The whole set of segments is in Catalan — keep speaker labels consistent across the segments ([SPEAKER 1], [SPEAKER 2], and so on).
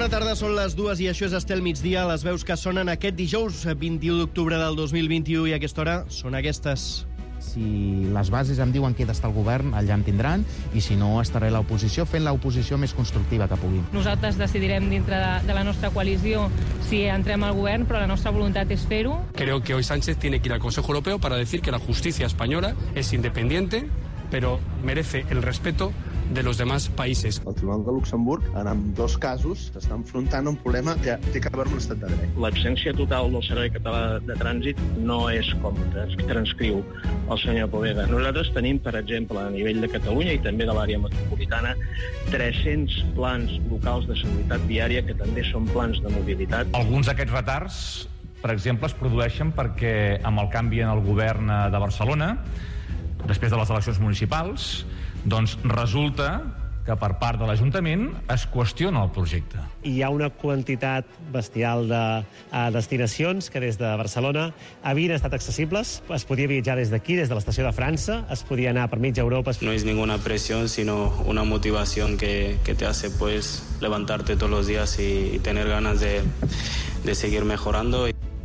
[SPEAKER 1] Bona tarda, són les 2 i això és Estel Migdia. Les veus que sonen aquest dijous 21 d'octubre del 2021 i a aquesta hora són aquestes.
[SPEAKER 2] Si les bases em diuen que he d'estar al govern, allà em tindran, i si no, estaré a l'oposició, fent l'oposició més constructiva que puguin.
[SPEAKER 3] Nosaltres decidirem dintre de la nostra coalició si entrem al govern, però la nostra voluntat és fer-ho.
[SPEAKER 4] Creo que hoy Sánchez tiene que ir al Consejo Europeo para decir que la justicia española es independiente, pero merece el respeto de los demás países.
[SPEAKER 5] El Tribunal de Luxemburg, en ambdós casos, s'està enfrontant a un problema que té que veure amb l'estat de dret.
[SPEAKER 6] L'absència total del Servei Català de Trànsit no és com transcriu el senyor Poveda. Nosaltres tenim, per exemple, a nivell de Catalunya i també de l'àrea metropolitana, 300 plans locals de seguretat viària que també són plans de mobilitat.
[SPEAKER 7] Alguns d'aquests retards, per exemple, es produeixen perquè amb el canvi en el govern de Barcelona, després de les eleccions municipals, doncs resulta que per part de l'Ajuntament es qüestiona el projecte.
[SPEAKER 8] Hi ha una quantitat bestial de destinacions que des de Barcelona havien estat accessibles. Es podia viatjar des d'aquí, des de l'estació de França, es podia anar per mitja Europa.
[SPEAKER 9] No es ninguna presión, sino una motivación que te hace pues levantarte todos los días y tener ganas de seguir mejorando.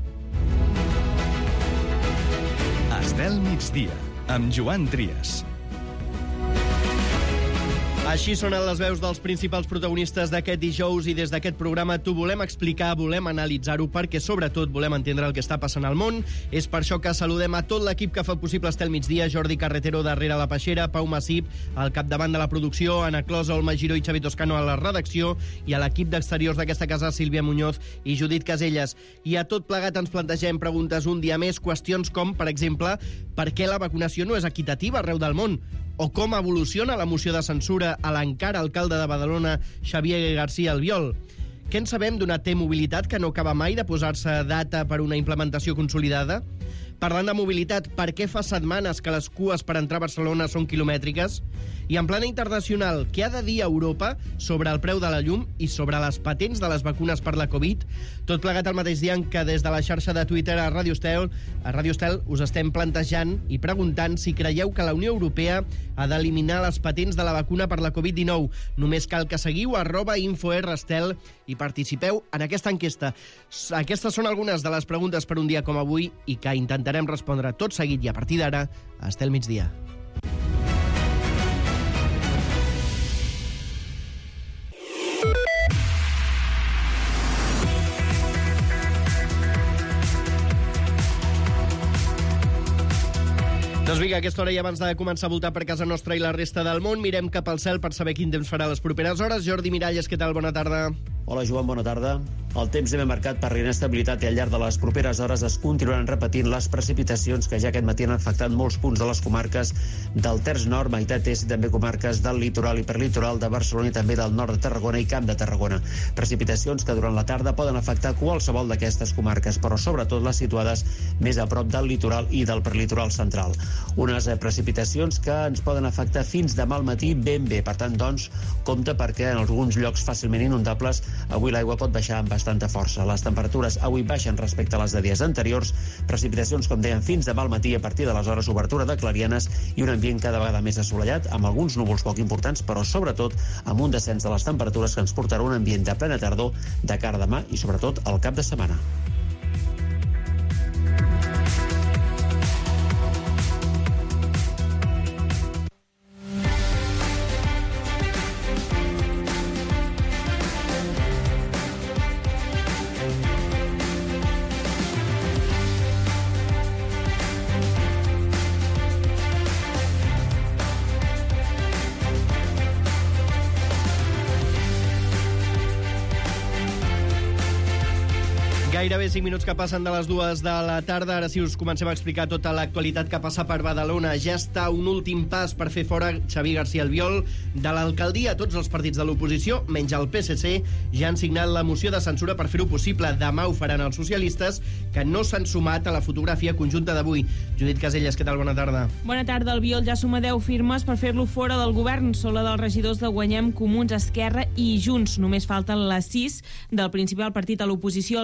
[SPEAKER 10] Estel Migdia, amb Joan Trias.
[SPEAKER 1] Així sonen les veus dels principals protagonistes d'aquest dijous i des d'aquest programa t'ho volem explicar, volem analitzar-ho perquè sobretot volem entendre el que està passant al món. És per això que saludem a tot l'equip que fa possible Estel Migdia, Jordi Carretero darrere la peixera, Pau Massip al capdavant de la producció, Anna Closa, Olma Giró i Xavi Toscano a la redacció i a l'equip d'exteriors d'aquesta casa, Sílvia Muñoz i Judit Caselles. I a tot plegat ens plantegem preguntes un dia més, qüestions com, per exemple, per què la vacunació no és equitativa arreu del món? O com evoluciona la moció de censura a l'encara alcalde de Badalona, Xavier García Albiol? Què en sabem d'una T-mobilitat que no acaba mai de posar-se data per una implementació consolidada? Parlant de mobilitat, per què fa setmanes que les cues per entrar a Barcelona són quilomètriques? I en plana internacional, què ha de dir Europa sobre el preu de la llum i sobre les patents de les vacunes per la Covid? Tot plegat al mateix dia en què des de la xarxa de Twitter a Radio Estel us estem plantejant i preguntant si creieu que la Unió Europea ha d'eliminar les patents de la vacuna per la Covid-19. Només cal que seguiu @InfoRestel i participeu en aquesta enquesta. Aquestes són algunes de les preguntes per un dia com avui i que intentarem respondre tot seguit i a partir d'ara a Estel Migdia. Doncs vinga, a aquesta hora i abans de començar a voltar per casa nostra i la resta del món, mirem cap al cel per saber quin temps farà les properes hores. Jordi Miralles, què tal? Bona tarda.
[SPEAKER 11] Hola, Joan, bona tarda. El temps ben marcat per l'inestabilitat i al llarg de les properes hores es continuaran repetint les precipitacions que ja aquest matí han afectat molts punts de les comarques del terç nord, meitat est i també comarques del litoral i perlitoral de Barcelona i també del nord de Tarragona i Camp de Tarragona. Precipitacions que durant la tarda poden afectar qualsevol d'aquestes comarques, però sobretot les situades més a prop del litoral i del perlitoral central. Unes precipitacions que ens poden afectar fins demà al matí ben bé. Per tant, doncs, compte perquè en alguns llocs fàcilment inundables avui l'aigua pot baixar amb bastanta força. Les temperatures avui baixen respecte a les de dies anteriors, precipitacions, com deien, fins demà al matí a partir de les hores obertura de clarianes i un ambient cada vegada més assolellat, amb alguns núvols poc importants, però sobretot amb un descens de les temperatures que ens portarà un ambient de plena tardor de cara a demà i sobretot al cap de setmana.
[SPEAKER 1] Gairebé 5 minuts que passen de les 2 de la tarda. Ara sí us comencem a explicar tota l'actualitat que passa per Badalona. Ja està un últim pas per fer fora Xavier García Albiol de l'alcaldia. Tots els partits de l'oposició, menys el PSC, ja han signat la moció de censura per fer-ho possible. Demà ho faran els socialistes, que no s'han sumat a la fotografia conjunta d'avui. Judit Caselles, què tal? Bona tarda.
[SPEAKER 3] Bona tarda. Albiol ja suma 10 firmes per fer-lo fora del govern. Són la dels regidors de Guanyem, Comuns, Esquerra i Junts. Només falten les 6 del principal partit a l'oposició, el PSC,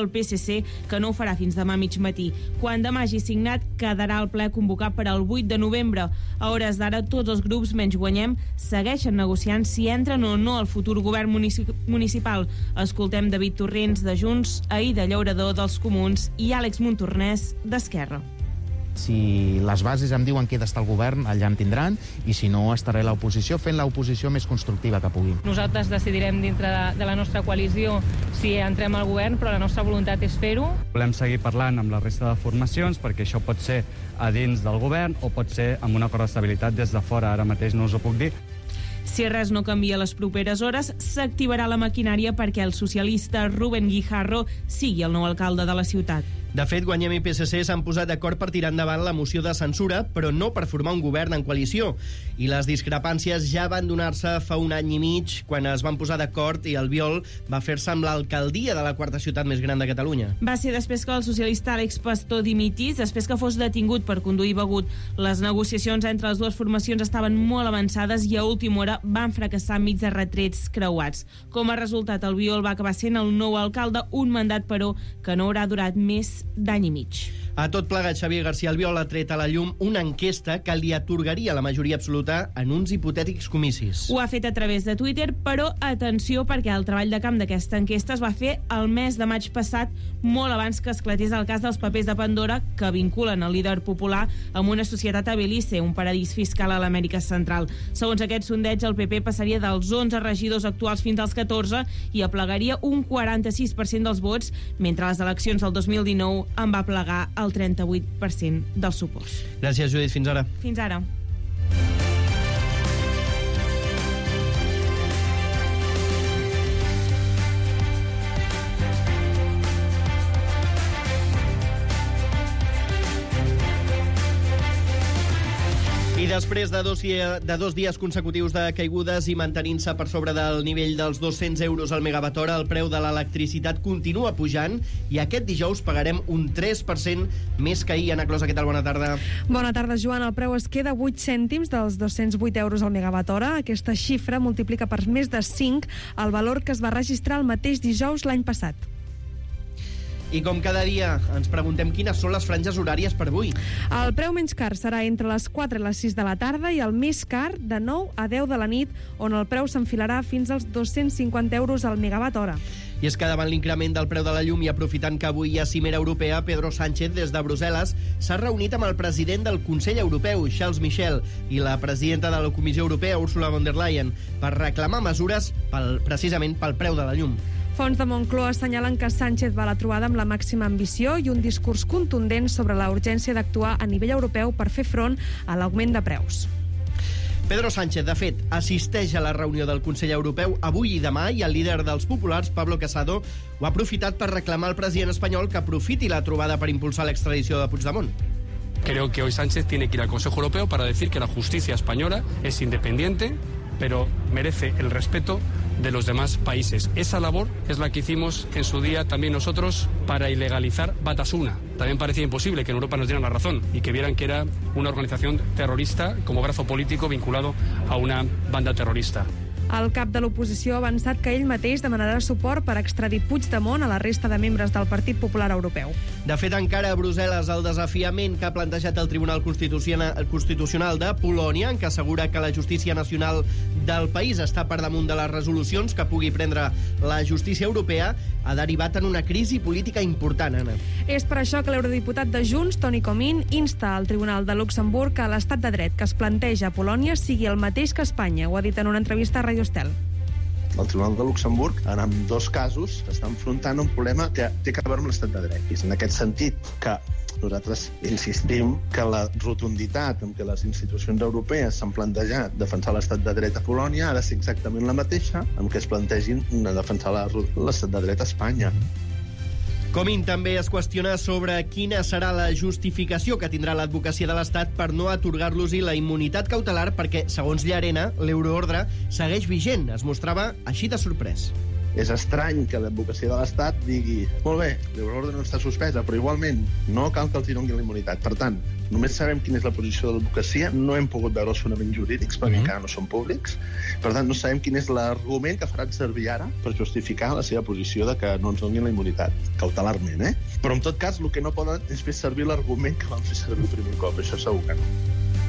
[SPEAKER 12] PSC que no ho farà fins demà mig matí. Quan demà hagi signat, quedarà el ple convocat per al 8 de novembre. A hores d'ara, tots els grups, menys Guanyem, segueixen negociant si entren o no al futur govern municipal. Escoltem David Torrents, de Junts, Aïda Llaurador, dels Comuns, i Àlex Montornès, d'Esquerra.
[SPEAKER 2] Si les bases em diuen que he d'estar al govern, allà em tindran, i si no, estaré a l'oposició fent l'oposició més constructiva que pugui.
[SPEAKER 3] Nosaltres decidirem dintre de la nostra coalició si entrem al govern, però la nostra voluntat és fer-ho.
[SPEAKER 13] Volem seguir parlant amb la resta de formacions, perquè això pot ser a dins del govern o pot ser amb un acord d'estabilitat des de fora. Ara mateix no us ho puc dir.
[SPEAKER 12] Si res no canvia les properes hores, s'activarà la maquinària perquè el socialista Rubén Guijarro sigui el nou alcalde de la ciutat.
[SPEAKER 1] De fet, Guanyem i PSC s'han posat d'acord per tirar endavant la moció de censura, però no per formar un govern en coalició. I les discrepàncies ja van donar-se fa un any i mig, quan es van posar d'acord i Albiol va fer-se amb l'alcaldia de la quarta ciutat més gran de Catalunya.
[SPEAKER 12] Va ser després que el socialista Àlex Pastor dimitís, després que fos detingut per conduir begut. Les negociacions entre les dues formacions estaven molt avançades i a última hora van fracassar enmig de retrets creuats. Com a resultat, Albiol va acabar sent el nou alcalde, un mandat, però, que no haurà durat més d'any i mig.
[SPEAKER 1] A tot plegat, Xavier García Albiol ha tret a la llum una enquesta que li atorgaria la majoria absoluta en uns hipotètics comicis.
[SPEAKER 12] Ho ha fet a través de Twitter, però atenció, perquè el treball de camp d'aquesta enquesta es va fer el mes de maig passat, molt abans que esclatés el cas dels papers de Pandora, que vinculen el líder popular amb una societat a Belize, un paradís fiscal a l'Amèrica Central. Segons aquest sondeig, el PP passaria dels 11 regidors actuals fins als 14 i aplegaria un 46% dels vots, mentre a les eleccions del 2019 en va plegar el 38% dels suports.
[SPEAKER 1] Gràcies, Judit. Fins ara.
[SPEAKER 12] Fins ara.
[SPEAKER 1] I després de dos dies consecutius de caigudes i mantenint-se per sobre del nivell dels 200 euros al megawatt hora, el preu de l'electricitat continua pujant i aquest dijous pagarem un 3% més que ahir. Ana Closa, què tal? Bona tarda.
[SPEAKER 14] Bona tarda, Joan. El preu es queda 8 cèntims dels 208 euros al megawatt hora. Aquesta xifra multiplica per més de 5 el valor que es va registrar el mateix dijous l'any passat.
[SPEAKER 1] I com cada dia ens preguntem quines són les franges horàries per avui.
[SPEAKER 14] El preu menys car serà entre les 4 i les 6 de la tarda i el més car de 9 a 10 de la nit, on el preu s'enfilarà fins als 250 euros al megawatt hora.
[SPEAKER 1] I és que davant l'increment del preu de la llum i aprofitant que avui hi ha cimera europea, Pedro Sánchez, des de Brussel·les, s'ha reunit amb el president del Consell Europeu, Charles Michel, i la presidenta de la Comissió Europea, Ursula von der Leyen, per reclamar mesures precisament pel preu de la llum.
[SPEAKER 14] Fonts de Moncloa assenyalen que Sánchez va a la trobada amb la màxima ambició i un discurs contundent sobre la urgència d'actuar a nivell europeu per fer front a l'augment de preus.
[SPEAKER 1] Pedro Sánchez, de fet, assisteix a la reunió del Consell Europeu avui i demà i el líder dels populars, Pablo Casado, ho ha aprofitat per reclamar al president espanyol que aprofiti la trobada per impulsar l'extradició de Puigdemont.
[SPEAKER 4] Creo que hoy Sánchez tiene que ir al Consejo Europeo para decir que la justicia española es independiente, pero merece el respeto de los demás países. Esa labor es la que hicimos en su día también nosotros para ilegalizar Batasuna. También parecía imposible que en Europa nos dieran la razón y que vieran que era una organización terrorista como brazo político vinculado a una banda terrorista.
[SPEAKER 14] El cap de l'oposició ha avançat que ell mateix demanarà suport per extradir Puigdemont a la resta de membres del Partit Popular Europeu.
[SPEAKER 1] De fet, encara a Brussel·les el desafiament que ha plantejat el Tribunal Constitucional de Polònia, en què assegura que la justícia nacional del país està per damunt de les resolucions que pugui prendre la justícia europea, ha derivat en una crisi política important, Anna.
[SPEAKER 14] És per això que l'eurodiputat de Junts, Toni Comín, insta al Tribunal de Luxemburg que l'estat de dret que es planteja a Polònia sigui el mateix que Espanya. Ho ha dit en una entrevista a Radio Estel.
[SPEAKER 5] El Tribunal de Luxemburg, en ambdós casos, està enfrontant un problema que té a veure amb l'estat de dret. És en aquest sentit que nosaltres insistim que la rotunditat amb què les institucions europees s'han plantejat defensar l'estat de dret a Polònia ha de ser exactament la mateixa amb què es plantegin defensar l'estat de dret a Espanya.
[SPEAKER 1] Comín també es qüestiona sobre quina serà la justificació que tindrà l'advocacia de l'Estat per no atorgar-los-hi la immunitat cautelar perquè, segons Llarena, l'euroordre segueix vigent. Es mostrava així de sorprès.
[SPEAKER 5] És estrany que l'advocacia de l'Estat digui molt bé, l'euroordre no està suspesa, però igualment no cal que els hi donguin la immunitat. Per tant, Només sabem quina és la posició de l'advocacia, no hem pogut veure els fonaments jurídics perquè encara no són públics. Per tant, no sabem quin és l'argument que faran servir ara per justificar la seva posició de que no ens donin la immunitat, cautelarment, Però, en tot cas, el que no poden és fer servir l'argument que van fer servir el primer cop, això segur que no.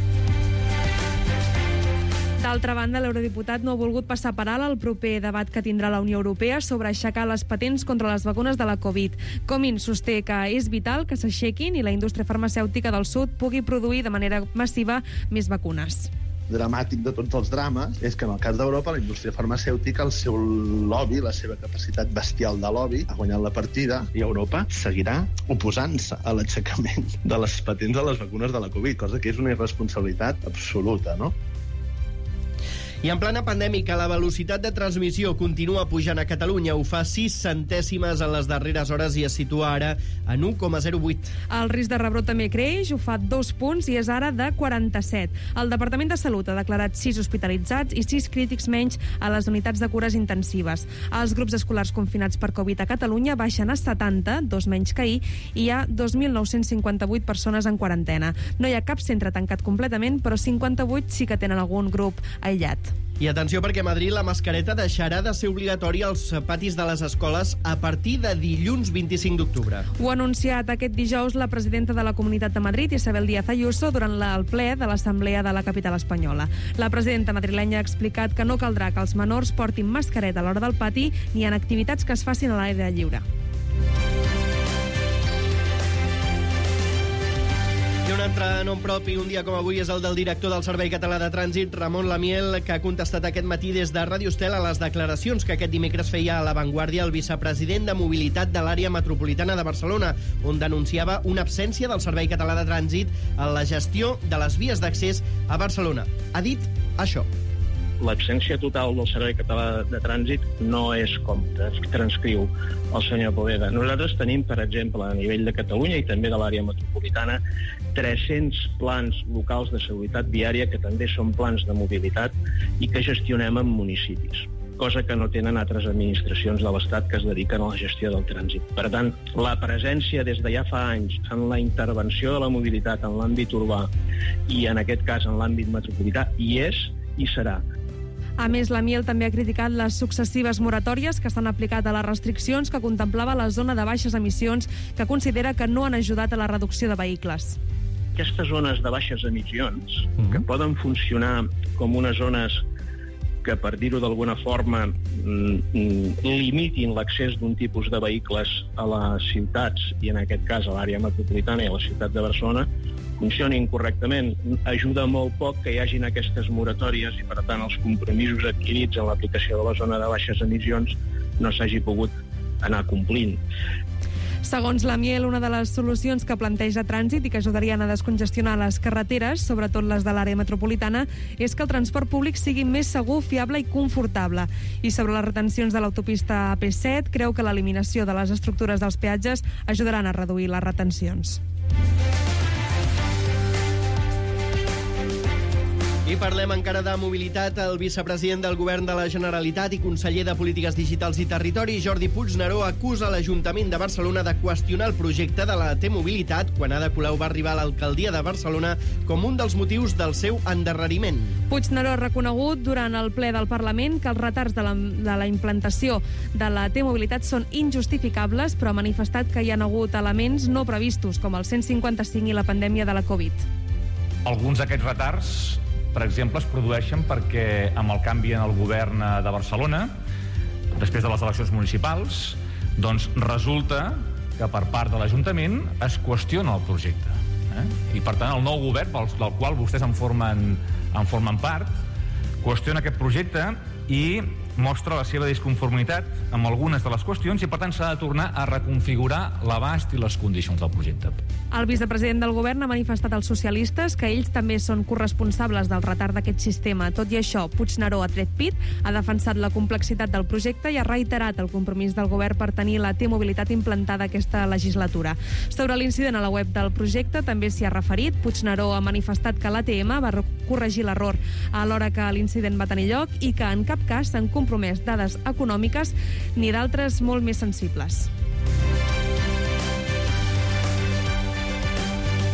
[SPEAKER 14] D'altra banda, l'eurodiputat no ha volgut passar per alt el proper debat que tindrà la Unió Europea sobre aixecar les patents contra les vacunes de la Covid. Comín sosté que és vital que s'aixequin i la indústria farmacèutica del sud pugui produir de manera massiva més vacunes.
[SPEAKER 5] Dramàtic de tots els drames és que en el cas d'Europa la indústria farmacèutica, el seu lobby, la seva capacitat bestial de lobby, ha guanyat la partida i Europa seguirà oposant-se a l'aixecament de les patents de les vacunes de la Covid, cosa que és una irresponsabilitat absoluta, no?
[SPEAKER 1] I en plena pandèmica, la velocitat de transmissió continua pujant a Catalunya. Ho fa 6 centèsimes en les darreres hores i es situa ara en 1,08.
[SPEAKER 14] El risc de rebrot també creix, ho fa 2 punts i és ara de 47. El Departament de Salut ha declarat 6 hospitalitzats i 6 crítics menys a les unitats de cures intensives. Els grups escolars confinats per Covid a Catalunya baixen a 70, 2 menys que ahir, i hi ha 2.958 persones en quarantena. No hi ha cap centre tancat completament, però 58 sí que tenen algun grup aïllat.
[SPEAKER 1] I atenció perquè a Madrid la mascareta deixarà de ser obligatòria als patis de les escoles a partir de dilluns 25 d'octubre.
[SPEAKER 14] Ho ha anunciat aquest dijous la presidenta de la Comunitat de Madrid, Isabel Díaz Ayuso, durant el ple de l'Assemblea de la capital espanyola. La presidenta madrilenya ha explicat que no caldrà que els menors portin mascareta a l'hora del pati ni en activitats que es facin a l'aire lliure.
[SPEAKER 1] I un altre nom propi, un dia com avui, és el del director del Servei Català de Trànsit, Ramon Lamiel, que ha contestat aquest matí des de Ràdio Estel a les declaracions que aquest dimecres feia a La Vanguardia el vicepresident de Mobilitat de l'àrea metropolitana de Barcelona, on denunciava una absència del Servei Català de Trànsit en la gestió de les vies d'accés a Barcelona. Ha dit això.
[SPEAKER 6] L'absència total del Servei Català de Trànsit no és com transcriu el senyor Poveda. Nosaltres tenim, per exemple, a nivell de Catalunya i també de l'àrea metropolitana, 300 plans locals de seguretat viària que també són plans de mobilitat i que gestionem en municipis, cosa que no tenen altres administracions de l'Estat que es dediquen a la gestió del trànsit. Per tant, la presència des de ja fa anys en la intervenció de la mobilitat en l'àmbit urbà i en aquest cas en l'àmbit metropolità hi és i serà.
[SPEAKER 14] A més, Lamiel també ha criticat les successives moratòries que s'han aplicat a les restriccions que contemplava la zona de baixes emissions, que considera que no han ajudat a la reducció de vehicles.
[SPEAKER 6] Aquestes zones de baixes emissions, que poden funcionar com unes zones que, per dir-ho d'alguna forma, limitin l'accés d'un tipus de vehicles a les ciutats, i en aquest cas a l'àrea metropolitana i a la ciutat de Barcelona, funcionin correctament. Ajuda molt poc que hi hagin aquestes moratòries i, per tant, els compromisos adquirits en l'aplicació de la zona de baixes emissions no s'hagi pogut anar complint.
[SPEAKER 14] Segons Lamiel, una de les solucions que planteja Trànsit i que ajudarien a descongestionar les carreteres, sobretot les de l'àrea metropolitana, és que el transport públic sigui més segur, fiable i confortable. I sobre les retencions de l'autopista AP7, creu que l'eliminació de les estructures dels peatges ajudaran a reduir les retencions.
[SPEAKER 1] I parlem encara de mobilitat. El vicepresident del Govern de la Generalitat i conseller de Polítiques Digitals i Territori, Jordi Puigneró, acusa l'Ajuntament de Barcelona de qüestionar el projecte de la T-Mobilitat quan Ada Colau va arribar a l'alcaldia de Barcelona com un dels motius del seu endarreriment.
[SPEAKER 14] Puigneró ha reconegut durant el ple del Parlament que els retards de la implantació de la T-Mobilitat són injustificables, però ha manifestat que hi ha hagut elements no previstos, com el 155 i la pandèmia de la Covid.
[SPEAKER 7] Alguns d'aquests retards, per exemple, es produeixen perquè amb el canvi en el govern de Barcelona, després de les eleccions municipals, doncs resulta que per part de l'Ajuntament es qüestiona el projecte. I per tant el nou govern, del qual vostès en formen part, qüestiona aquest projecte i mostra la seva disconformitat amb algunes de les qüestions i, per tant, s'ha de tornar a reconfigurar l'abast i les condicions del projecte.
[SPEAKER 14] El vicepresident del Govern ha manifestat als socialistes que ells també són corresponsables del retard d'aquest sistema. Tot i això, Puigneró ha tret pit, ha defensat la complexitat del projecte i ha reiterat el compromís del Govern per tenir la T-Mobilitat implantada aquesta legislatura. Sobre l'incident a la web del projecte també s'hi ha referit. Puigneró ha manifestat que l'ATM va corregir l'error a l'hora que l'incident va tenir lloc i que en cap cas s'han compromès dades econòmiques ni d'altres molt més sensibles.
[SPEAKER 1] I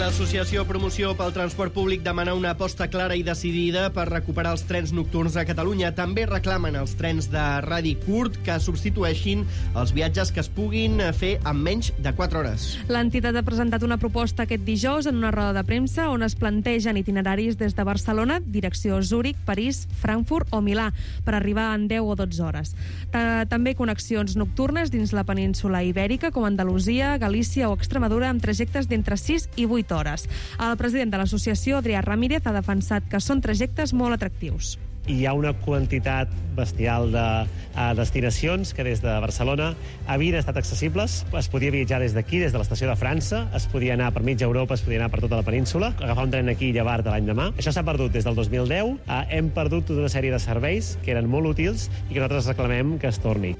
[SPEAKER 1] L'Associació Promoció pel Transport Públic demana una aposta clara i decidida per recuperar els trens nocturns a Catalunya. També reclamen els trens de radi curt que substitueixin els viatges que es puguin fer en menys de 4 hores.
[SPEAKER 14] L'entitat ha presentat una proposta aquest dijous en una roda de premsa on es plantegen itineraris des de Barcelona, direcció Zúrich, París, Frankfurt o Milà, per arribar en 10 o 12 hores. També connexions nocturnes dins la península Ibèrica, com Andalusia, Galícia o Extremadura, amb trajectes d'entre 6 i 8 hores. El president de l'associació, Adrià Ramírez, ha defensat que són trajectes molt atractius.
[SPEAKER 8] Hi ha una quantitat bestial de destinacions que des de Barcelona havien estat accessibles. Es podia viatjar des d'aquí, des de l'estació de França, es podia anar per mitja Europa, es podia anar per tota la península, agafar un tren aquí i llevar de l'any demà. Això s'ha perdut des del 2010. Hem perdut tota una sèrie de serveis que eren molt útils i que nosaltres reclamem que es torni.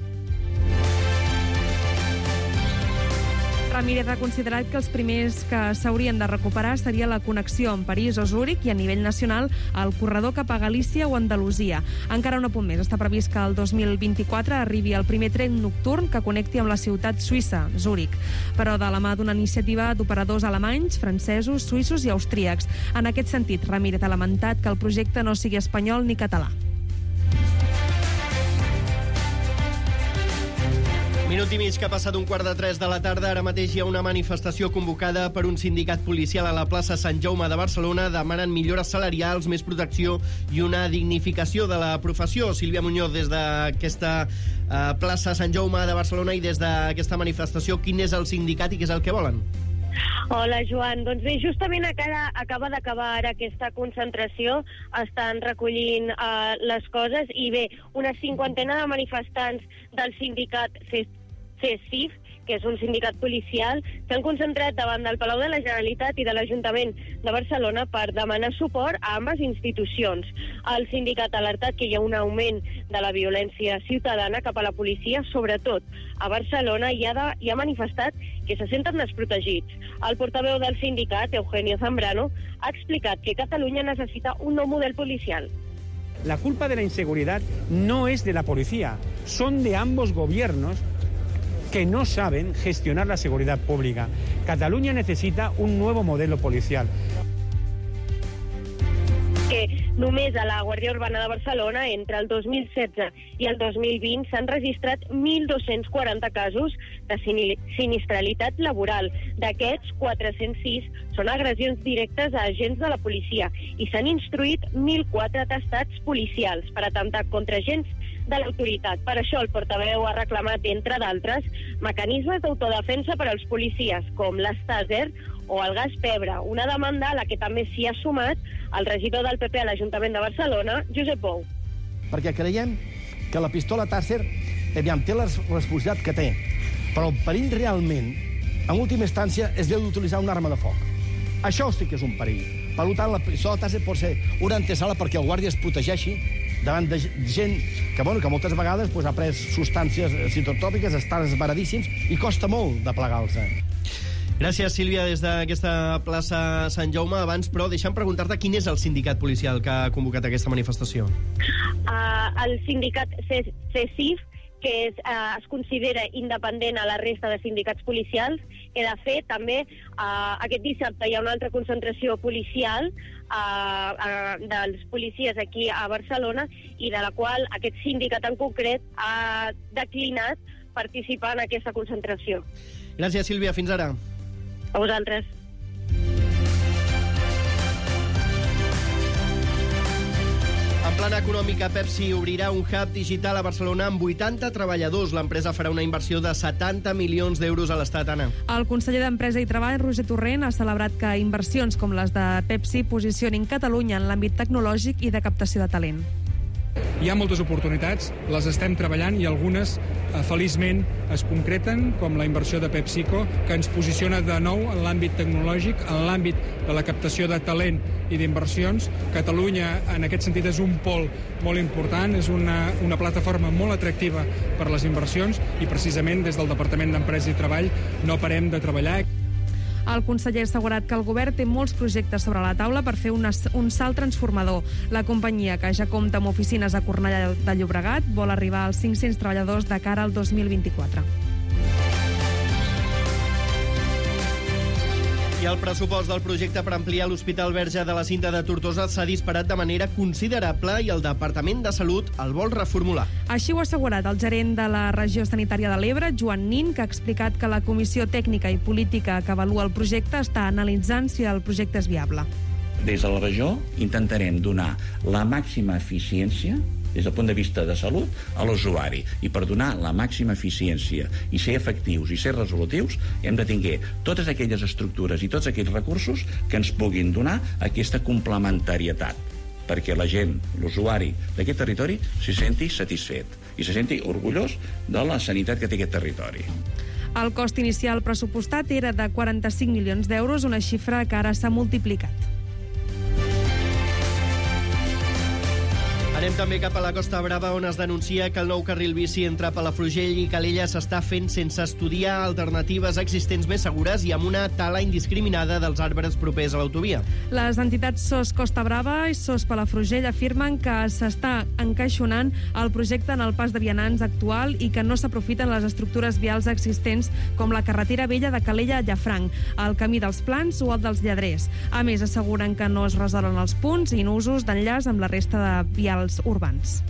[SPEAKER 14] Ramírez ha considerat que els primers que s'haurien de recuperar seria la connexió amb París o Zúrich i a nivell nacional el corredor cap a Galícia o Andalusia. Encara un apunt més. Està previst que el 2024 arribi el primer tren nocturn que connecti amb la ciutat suïssa, Zúrich, però de la mà d'una iniciativa d'operadors alemanys, francesos, suïssos i austríacs. En aquest sentit, Ramírez ha lamentat que el projecte no sigui espanyol ni català.
[SPEAKER 1] Minut i mig que ha passat 2:45 de la tarda. Ara mateix hi ha una manifestació convocada per un sindicat policial a la plaça Sant Jaume de Barcelona. Demanen millores salarials, més protecció i una dignificació de la professió. Sílvia Muñoz, des d'aquesta plaça Sant Jaume de Barcelona i des d'aquesta manifestació, quin és el sindicat i què és el que volen?
[SPEAKER 15] Hola, Joan. Doncs bé, justament acaba d'acabar ara aquesta concentració, estan recollint les coses i bé, una 50ena de manifestants del sindicat CESIF, que és un sindicat policial, s'han concentrat davant del Palau de la Generalitat i de l'Ajuntament de Barcelona per demanar suport a ambes institucions. El sindicat ha alertat que hi ha un augment de la violència ciutadana cap a la policia, sobretot a Barcelona, i ha manifestat que se senten desprotegits. El portaveu del sindicat, Eugenio Zambrano, ha explicat que Catalunya necessita un nou model policial.
[SPEAKER 16] La culpa de la inseguridad no es de la policía, son de ambos gobiernos que no saben gestionar la seguridad pública. Cataluña necesita un nuevo modelo policial.
[SPEAKER 15] Que només a la Guàrdia Urbana de Barcelona, entre el 2016 i el 2020, s'han registrat 1.240 casos de sinistralitat laboral. D'aquests, 406 són agressions directes a agents de la policia i s'han instruït 1.004 atestats policials per atemptar contra agents de l'autoritat. Per això el portaveu ha reclamat, entre d'altres, mecanismes d'autodefensa per als policies, com l'Stàser o el gas pebre, una demanda a la que també s'hi ha sumat el regidor del PP a l'Ajuntament de Barcelona, Josep Bou.
[SPEAKER 17] Perquè creiem que la pistola Taser té la responsabilitat que té, però el perill realment, en última instància, és d'utilitzar una arma de foc. Això sí que és un perill. Per tant, la pistola Taser pot ser una antesala perquè el guàrdia es protegeixi davant de gent que moltes vegades ha pres substàncies psicotòpiques, estan esbaradíssims i costa molt de plegar-los.
[SPEAKER 1] Gràcies, Sílvia, des d'aquesta plaça Sant Jaume. Abans, però, deixa'm preguntar-te quin és el sindicat policial que ha convocat aquesta manifestació.
[SPEAKER 15] El sindicat CESIF, que es considera independent a la resta de sindicats policials, que de fet també aquest dissabte hi ha una altra concentració policial dels policies aquí a Barcelona i de la qual aquest sindicat en concret ha declinat participar en aquesta concentració.
[SPEAKER 1] Gràcies, Sílvia. Fins ara.
[SPEAKER 15] A vosaltres.
[SPEAKER 1] En plana econòmica, Pepsi obrirà un hub digital a Barcelona amb 80 treballadors. L'empresa farà una inversió de 70 milions d'euros a l'Estat, Anna.
[SPEAKER 14] El conseller d'Empresa i Treball, Roger Torrent, ha celebrat que inversions com les de Pepsi posicionin Catalunya en l'àmbit tecnològic i de captació de talent.
[SPEAKER 18] Hi ha moltes oportunitats, les estem treballant i algunes, feliçment, es concreten, com la inversió de PepsiCo, que ens posiciona de nou en l'àmbit tecnològic, en l'àmbit de la captació de talent i d'inversions. Catalunya, en aquest sentit, és un pol molt important, és una plataforma molt atractiva per les inversions i, precisament, des del Departament d'Empresa i Treball no parem de treballar.
[SPEAKER 14] El conseller ha assegurat que el govern té molts projectes sobre la taula per fer un salt transformador. La companyia, que ja compta amb oficines a Cornellà de Llobregat, vol arribar als 500 treballadors de cara al 2024.
[SPEAKER 1] I el pressupost del projecte per ampliar l'Hospital Verge de la Cinta de Tortosa s'ha disparat de manera considerable i el Departament de Salut el vol reformular.
[SPEAKER 14] Així ho ha assegurat el gerent de la regió sanitària de l'Ebre, Joan Nin, que ha explicat que la Comissió Tècnica i Política que avalua el projecte està analitzant si el projecte és viable.
[SPEAKER 19] Des de la regió intentarem donar la màxima eficiència des del punt de vista de salut a l'usuari. I per donar la màxima eficiència i ser efectius i ser resolutius hem de tenir totes aquelles estructures i tots aquells recursos que ens puguin donar aquesta complementarietat perquè la gent, l'usuari d'aquest territori s'hi senti satisfet i se senti orgullós de la sanitat que té aquest territori.
[SPEAKER 14] El cost inicial pressupostat era de 45 milions d'euros, una xifra que ara s'ha multiplicat.
[SPEAKER 1] Anem també cap a la Costa Brava, on es denuncia que el nou carril bici entre Palafrugell i Calella s'està fent sense estudiar alternatives existents més segures i amb una tala indiscriminada dels arbres propers a l'autovia.
[SPEAKER 14] Les entitats SOS Costa Brava i SOS Palafrugell afirmen que s'està encaixonant el projecte en el pas de vianants actual i que no s'aprofiten les estructures vials existents com la carretera vella de Calella a Llafranc, el camí dels Plans o el dels Lladrers. A més, asseguren que no es resolen els punts i inusos d'enllaç amb la resta de vials urbans.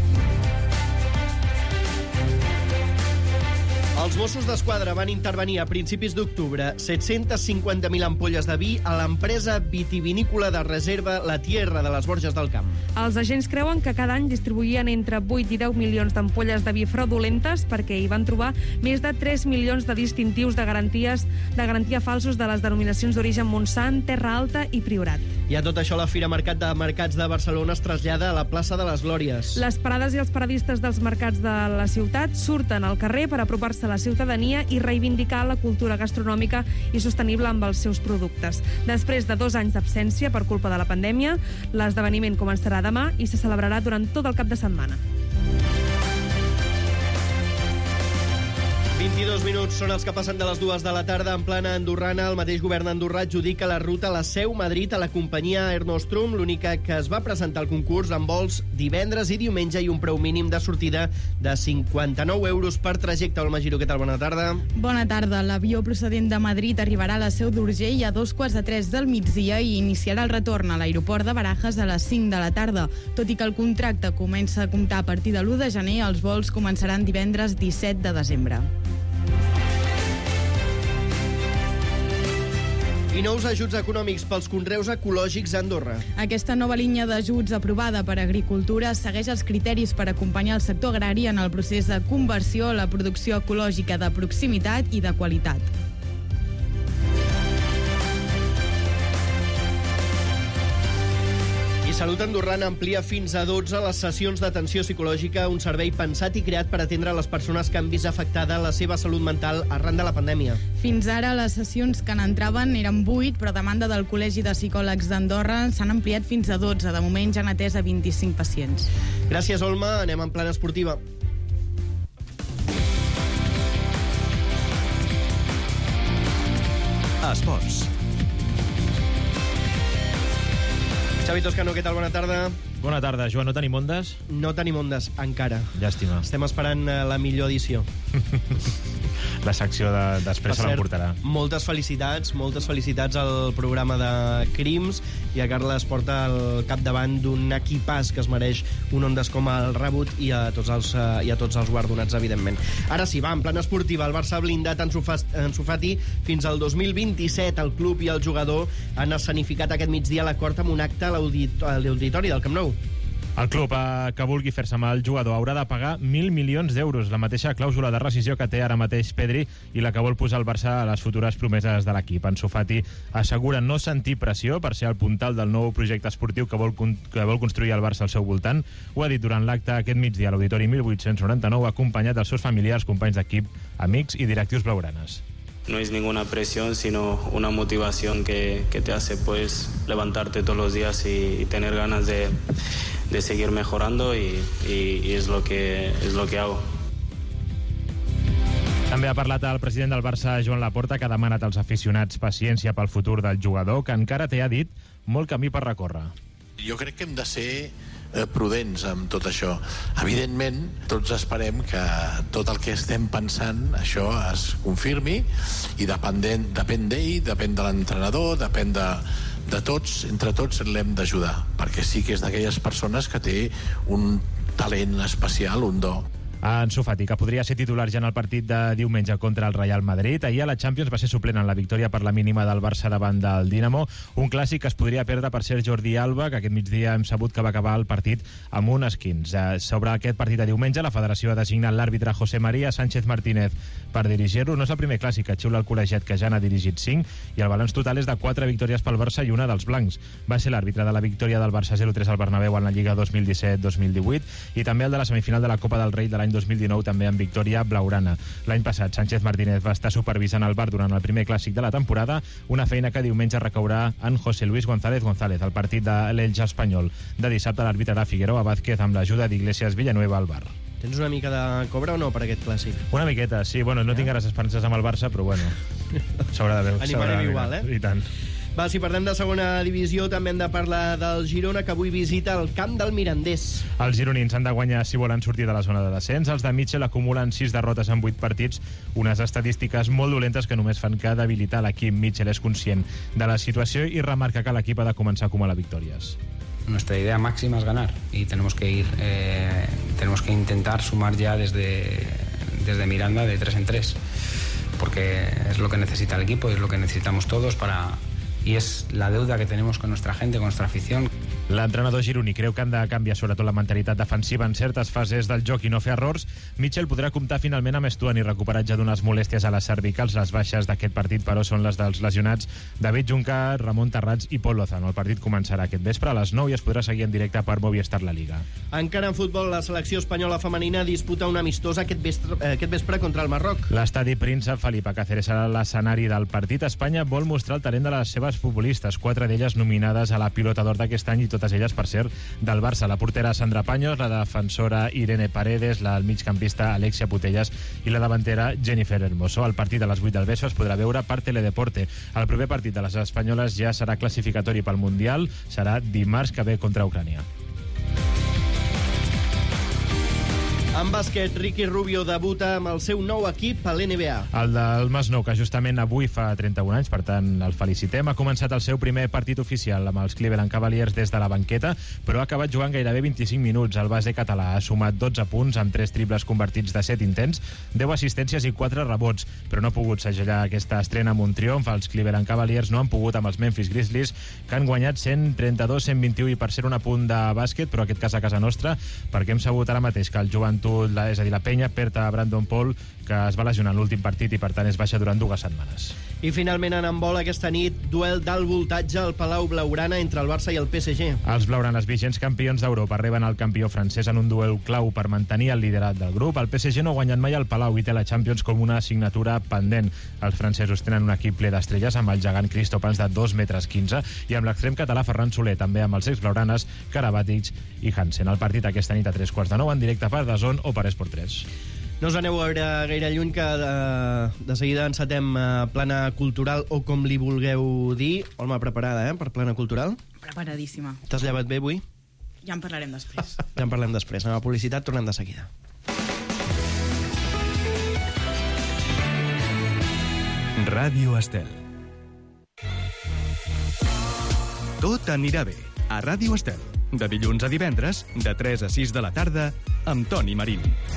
[SPEAKER 1] Els Mossos d'Esquadra van intervenir a principis d'octubre 750.000 ampolles de vi a l'empresa vitivinícola de reserva La Tierra de les Borges del Camp.
[SPEAKER 14] Els agents creuen que cada any distribuïen entre 8 i 10 milions d'ampolles de vi fraudulentes perquè hi van trobar més de 3 milions de distintius de garantia falsos de les denominacions d'origen Montsant, Terra Alta i Priorat.
[SPEAKER 1] I a tot això, la Fira Mercat de Mercats de Barcelona es trasllada a la plaça de les Glòries.
[SPEAKER 14] Les parades i els paradistes dels mercats de la ciutat surten al carrer per apropar-se a la ciutadania i reivindicar la cultura gastronòmica i sostenible amb els seus productes. Després de 2 anys d'absència per culpa de la pandèmia, l'esdeveniment començarà demà i se celebrarà durant tot el cap de setmana.
[SPEAKER 1] 22 minuts són els que passen de les 2 de la tarda en plana andorrana. El mateix govern andorrà adjudica la ruta a la Seu-Madrid a la companyia Air Nostrum, l'única que es va presentar al concurs amb vols divendres i diumenge i un preu mínim de sortida de 59 euros per trajecte. Olma Giró, què tal? Bona tarda.
[SPEAKER 20] Bona tarda. L'avió procedent de Madrid arribarà a la Seu d'Urgell a 2:45 del migdia i iniciarà el retorn a l'aeroport de Barajas a les 5 de la tarda. Tot i que el contracte comença a comptar a partir de l'1 de gener, els vols començaran divendres 17 de desembre.
[SPEAKER 1] I nous ajuts econòmics pels conreus ecològics a Andorra.
[SPEAKER 20] Aquesta nova línia d'ajuts aprovada per Agricultura segueix els criteris per acompanyar el sector agrari en el procés de conversió a la producció ecològica de proximitat i de qualitat.
[SPEAKER 1] Salut Andorrana amplia fins a 12 les sessions d'atenció psicològica, un servei pensat i creat per atendre les persones que han vist afectada la seva salut mental arran de la pandèmia.
[SPEAKER 20] Fins ara les sessions que n'entraven eren 8, però a demanda del Col·legi de Psicòlegs d'Andorra s'han ampliat fins a 12. De moment ja han atès a 25 pacients.
[SPEAKER 1] Gràcies, Olma. Anem en plana esportiva.
[SPEAKER 10] Esports.
[SPEAKER 1] Xavi Toscano, què tal? Bona tarda.
[SPEAKER 21] Bona tarda. Joan, no tenim ondes?
[SPEAKER 1] No tenim ondes, encara.
[SPEAKER 21] Llàstima.
[SPEAKER 1] Estem esperant la millor edició.
[SPEAKER 21] La secció després se l'emportarà.
[SPEAKER 1] Moltes felicitats al programa de Crims, i a Carles porta al capdavant d'un equipàs que es mereix un Ondes com el rebut i a tots els guardonats, evidentment. Ara sí, va, en plana esportiva, el Barça ha blindat Ansu Fati fins al 2027. El club i el jugador han escenificat aquest migdia l'acord amb un acte a l'auditori del Camp Nou.
[SPEAKER 21] El club que vulgui fer-se amb el jugador haurà de pagar 1.000 milions d'euros, la mateixa clàusula de rescisió que té ara mateix Pedri i la que vol posar el Barça a les futures promeses de l'equip. Ansu Fati assegura no sentir pressió per ser el puntal del nou projecte esportiu que vol construir el Barça al seu voltant. Ho ha dit durant l'acte aquest migdia a l'Auditori 1899, acompanyat dels seus familiars, companys d'equip, amics i directius blaugranes.
[SPEAKER 9] No es ninguna presión, sino una motivación que te hace pues levantarte todos los días y tener ganas de seguir mejorando y es lo que hago.
[SPEAKER 21] També ha parlat el president del Barça, Joan Laporta, que ha demanat als aficionats paciència pel futur del jugador, que encara té, ha dit, molt camí per recórrer.
[SPEAKER 22] Jo crec que hem de ser
[SPEAKER 11] prudents amb tot això. Evidentment, tots esperem que tot el que estem pensant, això es confirmi, i depèn d'ell, depèn de l'entrenador, depèn de tots, entre tots l'hem d'ajudar, perquè sí que és d'aquelles persones que té un talent especial, un do.
[SPEAKER 21] Ansu Fati, que podria ser titular ja en el partit de diumenge contra el Real Madrid. Ahir a la Champions va ser suplent en la victòria per la mínima del Barça davant del Dinamo, un clàssic que es podria perdre per ser Jordi Alba, que aquest migdia hem sabut que va acabar el partit amb un esquins. Sobre aquest partit de diumenge, la federació ha designat l'àrbitre José María Sánchez Martínez per dirigir-lo. No és el primer clàssic que xiula el col·legiat, que ja n'ha dirigit 5, i el balanç total és de 4 victòries pel Barça i una dels blancs. Va ser l'àrbitre de la victòria del Barça 0-3 al Bernabéu en la Lliga 2017-2018 i també el de la semifinal de la Copa del Rei de l'any 2019, també amb victòria blaugrana. L'any passat, Sánchez Martínez va estar supervisant el VAR durant el primer clàssic de la temporada, una feina que diumenge recaurà en José Luis González González. El partit de l'Elche espanyol de dissabte l'arbitrarà Figueroa Vázquez amb l'ajuda d'Iglesias Villanueva al VAR.
[SPEAKER 1] Tens una mica de cobra o no per aquest clàssic?
[SPEAKER 21] Una miqueta, sí. Bueno, no tinc gaires esperances amb el Barça, però bueno, s'haurà de veure.
[SPEAKER 1] Animarem igual,
[SPEAKER 21] I tant.
[SPEAKER 1] Va, si parlem de segona divisió, també hem de parlar del Girona, que avui visita el camp del Mirandés.
[SPEAKER 21] Els gironins han de guanyar si volen sortir de la zona de descens. Els de Mitchell acumulen 6 derrotes en 8 partits, unes estadístiques molt dolentes que només fan que debilitar l'equip. Mitchell és conscient de la situació i remarca que l'equip ha de començar a acumular victòries.
[SPEAKER 22] Nuestra idea máxima es ganar y tenemos que intentar sumar ya desde Miranda de 3 en 3, porque es lo que necesita el equipo, es lo que necesitamos todos y es la deuda que tenemos con nuestra gente, con nuestra afición.
[SPEAKER 21] L'entrenador gironí creu que han de canviar sobretot la mentalitat defensiva en certes fases del joc i no fer errors. Mitchell podrà comptar finalment amb Estuani, recuperat ja d'unes molèsties a les cervicals. Les baixes d'aquest partit, però, són les dels lesionats David Junca, Ramon Terrats i Pol Lozano. El partit començarà aquest vespre a les 9 i es podrà seguir en directe per Movistar La Liga.
[SPEAKER 1] Encara en futbol, la selecció espanyola femenina disputa un amistós aquest vespre contra el Marroc.
[SPEAKER 21] L'estadi Príncep Felipe Cáceres serà l'escenari del partit. Espanya vol mostrar el talent de les seves futbolistes, 4 d'elles nominades a la Pilota d'Or d'aquest any i totes elles, per cert, del Barça. La portera Sandra Paños, la defensora Irene Paredes, el migcampista Alexia Putellas i la davantera Jennifer Hermoso. El partit a les 8 del vespre es podrà veure per Teledeporte. El proper partit de les espanyoles ja serà classificatori pel Mundial, serà dimarts que ve contra Ucrània.
[SPEAKER 1] En bàsquet, Ricky Rubio debuta amb el seu nou equip a l'NBA.
[SPEAKER 21] El del Masnou, que justament avui fa 31 anys, per tant el felicitem. Ha començat el seu primer partit oficial amb els Cleveland Cavaliers des de la banqueta, però ha acabat jugant gairebé 25 minuts. El base català ha sumat 12 punts amb 3 triples convertits de 7 intents, 10 assistències i 4 rebots, però no ha pogut segellar aquesta estrena amb un triomf. Els Cleveland Cavaliers no han pogut amb els Memphis Grizzlies, que han guanyat 132-121, i per ser un apunt de bàsquet, però aquest cas a casa nostra, perquè hem sabut ara mateix que el Joventut, és a dir, la penya, perd a Brandon Paul, que es va lesionar en l'últim partit i per tant es baixa durant 2 setmanes.
[SPEAKER 1] I finalment en handbol aquesta nit, duel d'alt voltatge al Palau Blaugrana entre el Barça i el PSG.
[SPEAKER 21] Els blaugranes, vigents campions d'Europa, reben el campió francès en un duel clau per mantenir el liderat del grup. El PSG no ha guanyat mai al Palau i té la Champions com una assignatura pendent. Els francesos tenen un equip ple d'estrelles amb el gegant Cristopans de 2,15 metres i amb l'extrem català Ferran Soler, també amb els ex-blaugranes Karabatic i Hansen. El partit aquesta nit a 3:15 en directe per DAZN o per Esport 3.
[SPEAKER 1] No us aneu a veure gaire lluny, que de seguida encetem Plana Cultural, o com li vulgueu dir. Olma, preparada, per Plana Cultural?
[SPEAKER 20] Preparadíssima.
[SPEAKER 1] T'has llevat bé avui?
[SPEAKER 20] Ja en parlarem després.
[SPEAKER 1] Ja en parlem després. Anem a publicitat, tornem de seguida.
[SPEAKER 10] Ràdio Estel. Tot anirà bé a Ràdio Estel. De dilluns a divendres, de 3 a 6 de la tarda, amb Toni Marín.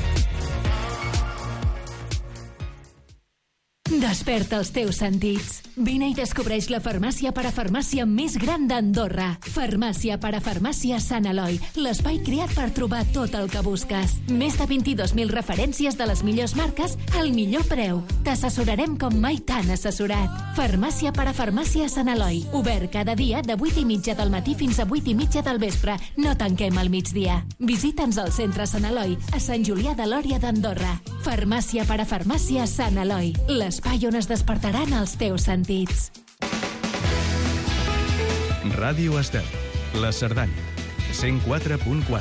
[SPEAKER 23] Desperta els teus sentits. Vine i descobreix la farmàcia parafarmàcia més gran d'Andorra. Farmàcia parafarmàcia Sant Eloi, l'espai creat per trobar tot el que busques. Més de 22.000 referències de les millors marques al millor preu. T'assessorarem com mai t'han assessorat. Farmàcia parafarmàcia Sant Eloi, obert cada dia de 8:30 del matí fins a 8:30 del vespre. No tanquem al migdia. Visita'ns al centre Sant Eloi, a Sant Julià de Lòria d'Andorra. Farmàcia parafarmàcia Sant Eloi, l'espai on es despertaran els teus sentits.
[SPEAKER 10] Ràdio Estel, la Cerdanya, 104.4.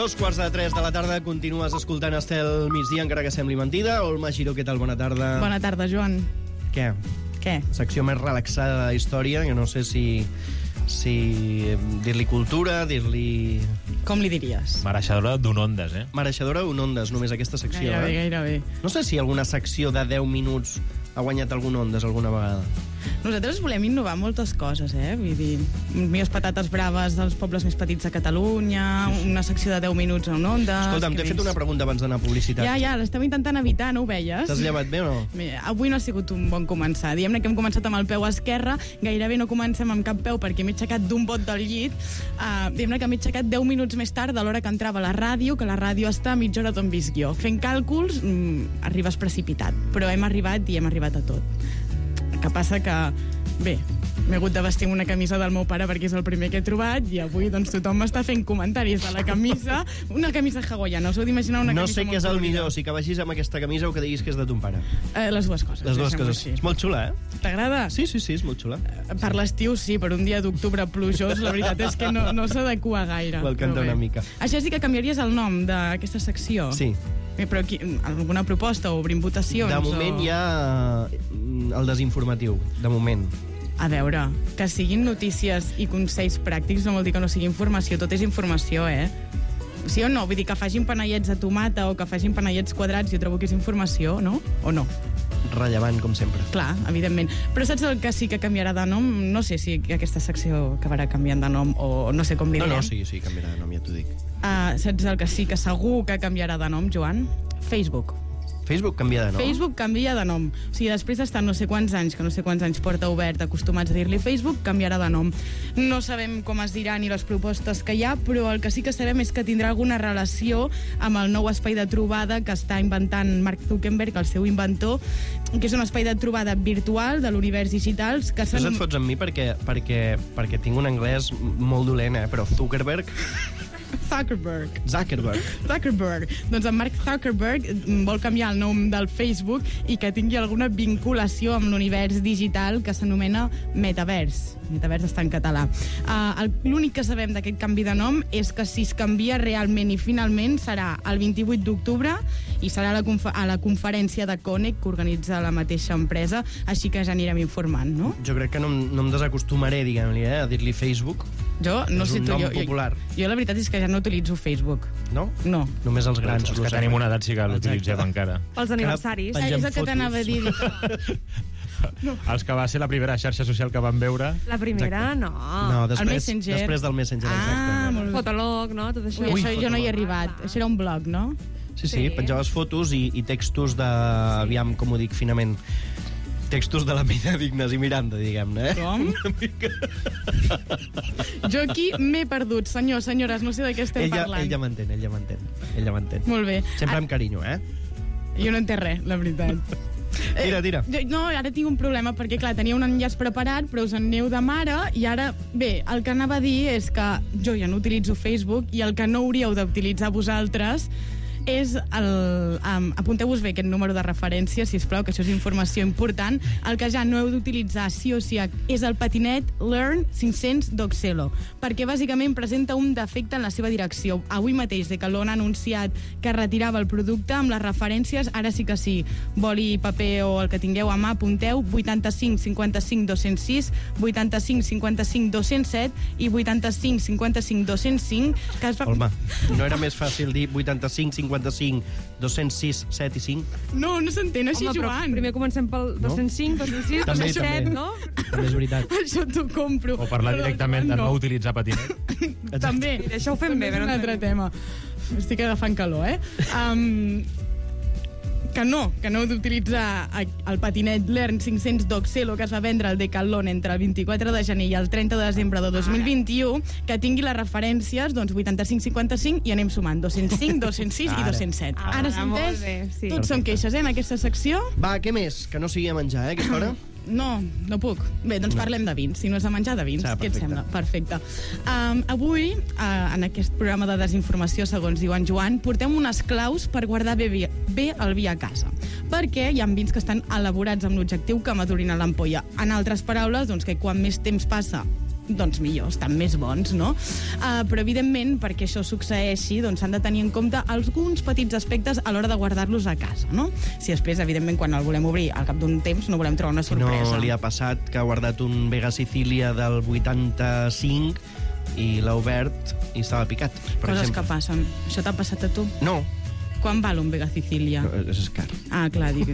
[SPEAKER 1] 2:45 de la tarda, continues escoltant Estel Migdia, encara que sembli mentida. Olma Giró, què tal? Bona tarda.
[SPEAKER 20] Bona tarda, Joan.
[SPEAKER 1] Què? Secció més relaxada de la història, que no sé si dir-li cultura, dir-li...
[SPEAKER 20] Com li diries?
[SPEAKER 21] Mereixedora d'un Ondes,
[SPEAKER 1] Mereixedora d'un Ondes, només aquesta secció,
[SPEAKER 20] Gairebé.
[SPEAKER 1] No sé si alguna secció de 10 minuts ha guanyat algun Ondes alguna vegada.
[SPEAKER 20] Nosaltres volem innovar moltes coses, Vull dir, millors patates braves dels pobles més petits de Catalunya, una secció de 10 minuts en Ondes...
[SPEAKER 1] Escolta'm, t'he fet una pregunta abans d'anar a publicitat.
[SPEAKER 20] Ja, l'estem intentant evitar, no ho veies?
[SPEAKER 1] T'has llevat bé o no?
[SPEAKER 20] Avui no ha sigut un bon començar. Diguem-ne que hem començat amb el peu esquerre, gairebé no comencem amb cap peu perquè m'he aixecat d'un bot del llit. Diguem-ne que m'he aixecat 10 minuts més tard de l'hora que entrava a la ràdio, que la ràdio està a mitja hora d'on visc jo. Fent càlculs, arribes precipitat, però hem arribat i hem arribat a tot. Que passa que, bé, m'he hagut de vestir una camisa del meu pare perquè és el primer que he trobat i avui doncs tothom m'està fent comentaris de la camisa, una camisa hawaiana, us heu d'imaginar una camisa molt...
[SPEAKER 1] No sé què és el millor, si que vagis amb aquesta camisa o que diguis que és de ton pare.
[SPEAKER 20] Les dues coses.
[SPEAKER 1] Les dues coses. És molt xula,
[SPEAKER 20] T'agrada?
[SPEAKER 1] Sí, és molt xula.
[SPEAKER 20] Per l'estiu sí, per un dia d'octubre plujós, la veritat és que no s'adequa gaire.
[SPEAKER 1] Vol cantar una mica.
[SPEAKER 20] Això sí que canviaries el nom d'aquesta secció?
[SPEAKER 1] Sí.
[SPEAKER 20] Però alguna proposta o obrim votacions?
[SPEAKER 1] De moment hi ha el desinformatiu, de moment.
[SPEAKER 20] A veure, que siguin notícies i consells pràctics no vol dir que no sigui informació, tot és informació, Sí o no? Vull dir que facin panellets de tomata o que facin panellets quadrats, jo trobo que és informació, no? O no?
[SPEAKER 1] Rellevant, com sempre.
[SPEAKER 20] Clar, evidentment. Però saps el que sí que canviarà de nom? No sé si aquesta secció acabarà canviant de nom o no sé com li diem.
[SPEAKER 1] No, sí, canviarà de nom, ja t'ho dic.
[SPEAKER 20] Saps el que sí que segur que canviarà de nom, Joan? Facebook.
[SPEAKER 1] Facebook canvia de nom?
[SPEAKER 20] Facebook canvia de nom. O sigui, després d'estar no sé quants anys porta obert, acostumats a dir-li Facebook, canviarà de nom. No sabem com es dirà ni les propostes que hi ha, però el que sí que sabem és que tindrà alguna relació amb el nou espai de trobada que està inventant Mark Zuckerberg, el seu inventor, que és un espai de trobada virtual de l'univers digital. Que
[SPEAKER 1] et fots amb mi perquè tinc un anglès molt dolent, però Zuckerberg...
[SPEAKER 20] Zuckerberg. Doncs en Mark Zuckerberg vol canviar el nom del Facebook i que tingui alguna vinculació amb l'univers digital que s'anomena Metavers. Metavers està en català. L'únic que sabem d'aquest canvi de nom és que si es canvia realment i finalment serà el 28 d'octubre i serà a la conferència de Connect que organitza la mateixa empresa, així que ja anirem informant, no?
[SPEAKER 1] Jo crec que no em desacostumaré, diguem-li, a dir-li Facebook.
[SPEAKER 20] Jo no
[SPEAKER 1] és
[SPEAKER 20] sé
[SPEAKER 1] un nom popular.
[SPEAKER 20] Jo la veritat és que ja no utilitzo Facebook.
[SPEAKER 1] No?
[SPEAKER 20] No.
[SPEAKER 1] Només els grans.
[SPEAKER 21] Els que tenim una edat sí que l'utilitzem encara.
[SPEAKER 14] Pels aniversaris.
[SPEAKER 20] És el que t'anava a dir.
[SPEAKER 21] Els que va ser la primera xarxa social que van veure...
[SPEAKER 14] La primera, no.
[SPEAKER 1] No, després del Messenger, exacte.
[SPEAKER 14] Molt Fotolog, no? Tot això.
[SPEAKER 20] Ui, això jo no hi he arribat. Això era un blog, no?
[SPEAKER 1] Sí, penjaves fotos i textos de... Aviam, com ho dic finament... Textos de la mida d'Ignasi Miranda, diguem-ne,
[SPEAKER 20] Com? Jo aquí m'he perdut, senyores, no sé de què estem parlant.
[SPEAKER 1] Ell ja m'entén.
[SPEAKER 20] Molt bé.
[SPEAKER 1] Sempre amb carinyo,
[SPEAKER 20] Jo no entenc res, la veritat.
[SPEAKER 1] Tira.
[SPEAKER 20] No, ara tinc un problema, perquè, clar, tenia un enllaç preparat, però us en aneu de mare, i ara, bé, el que anava a dir és que jo ja no utilitzo Facebook, i el que no hauríeu d'utilitzar vosaltres és apunteu-vos bé aquest número de referència, sisplau, que això és informació important. El que ja no heu d'utilitzar sí o sí és el patinet Learn 500 d'Oxelo, perquè bàsicament presenta un defecte en la seva direcció. Avui mateix, de que l'on ha anunciat que retirava el producte amb les referències, ara sí que sí, boli i paper o el que tingueu a mà, apunteu 85 55 206, 85 55 207 i 85 55 205.
[SPEAKER 1] Home, no era més fàcil dir 85 55 206, 7 i 5?
[SPEAKER 20] No s'entén així, Joan.
[SPEAKER 14] Primer comencem pel 205, 206, 207, no?
[SPEAKER 1] També és veritat.
[SPEAKER 20] Això t'ho compro.
[SPEAKER 21] O parlar directament de no utilitzar patinet.
[SPEAKER 20] També.
[SPEAKER 14] Això ho fem bé.
[SPEAKER 20] És un altre tema. Estic agafant calor, Que no heu d'utilitzar el patinet Learn 500 d'Oxelo que es va vendre al Decathlon entre el 24 de gener i el 30 de desembre de 2021, que tingui les referències, doncs 85, 55 i anem sumant 205, 206 i 207. Ara s'ha entès?
[SPEAKER 14] Sí.
[SPEAKER 20] Tots són queixes, en aquesta secció?
[SPEAKER 1] Va, què més? Que no sigui a menjar, aquesta hora?
[SPEAKER 20] No puc. Bé, doncs parlem de vins. Si no és de menjar, de vins. Què et sembla? Perfecte. Avui, en aquest programa de desinformació, segons diu en Joan, portem unes claus per guardar bé el vi a casa. Perquè hi ha vins que estan elaborats amb l'objectiu que madurin a l'ampolla. En altres paraules, doncs, que quan més temps passa doncs millor, estan més bons, no? Però, evidentment, perquè això succeeixi, doncs s'han de tenir en compte alguns petits aspectes a l'hora de guardar-los a casa, no? Si després, evidentment, quan el volem obrir al cap d'un temps, no volem trobar una sorpresa.
[SPEAKER 1] No li ha passat que ha guardat un Vega Sicilia del 85 i l'ha obert i estava picat, per
[SPEAKER 20] Coses
[SPEAKER 1] exemple.
[SPEAKER 20] que passen. Això t'ha passat a tu?
[SPEAKER 1] No.
[SPEAKER 20] Quan val un Vega Sicilia?
[SPEAKER 1] No, és car.
[SPEAKER 20] Ah, clar, dic.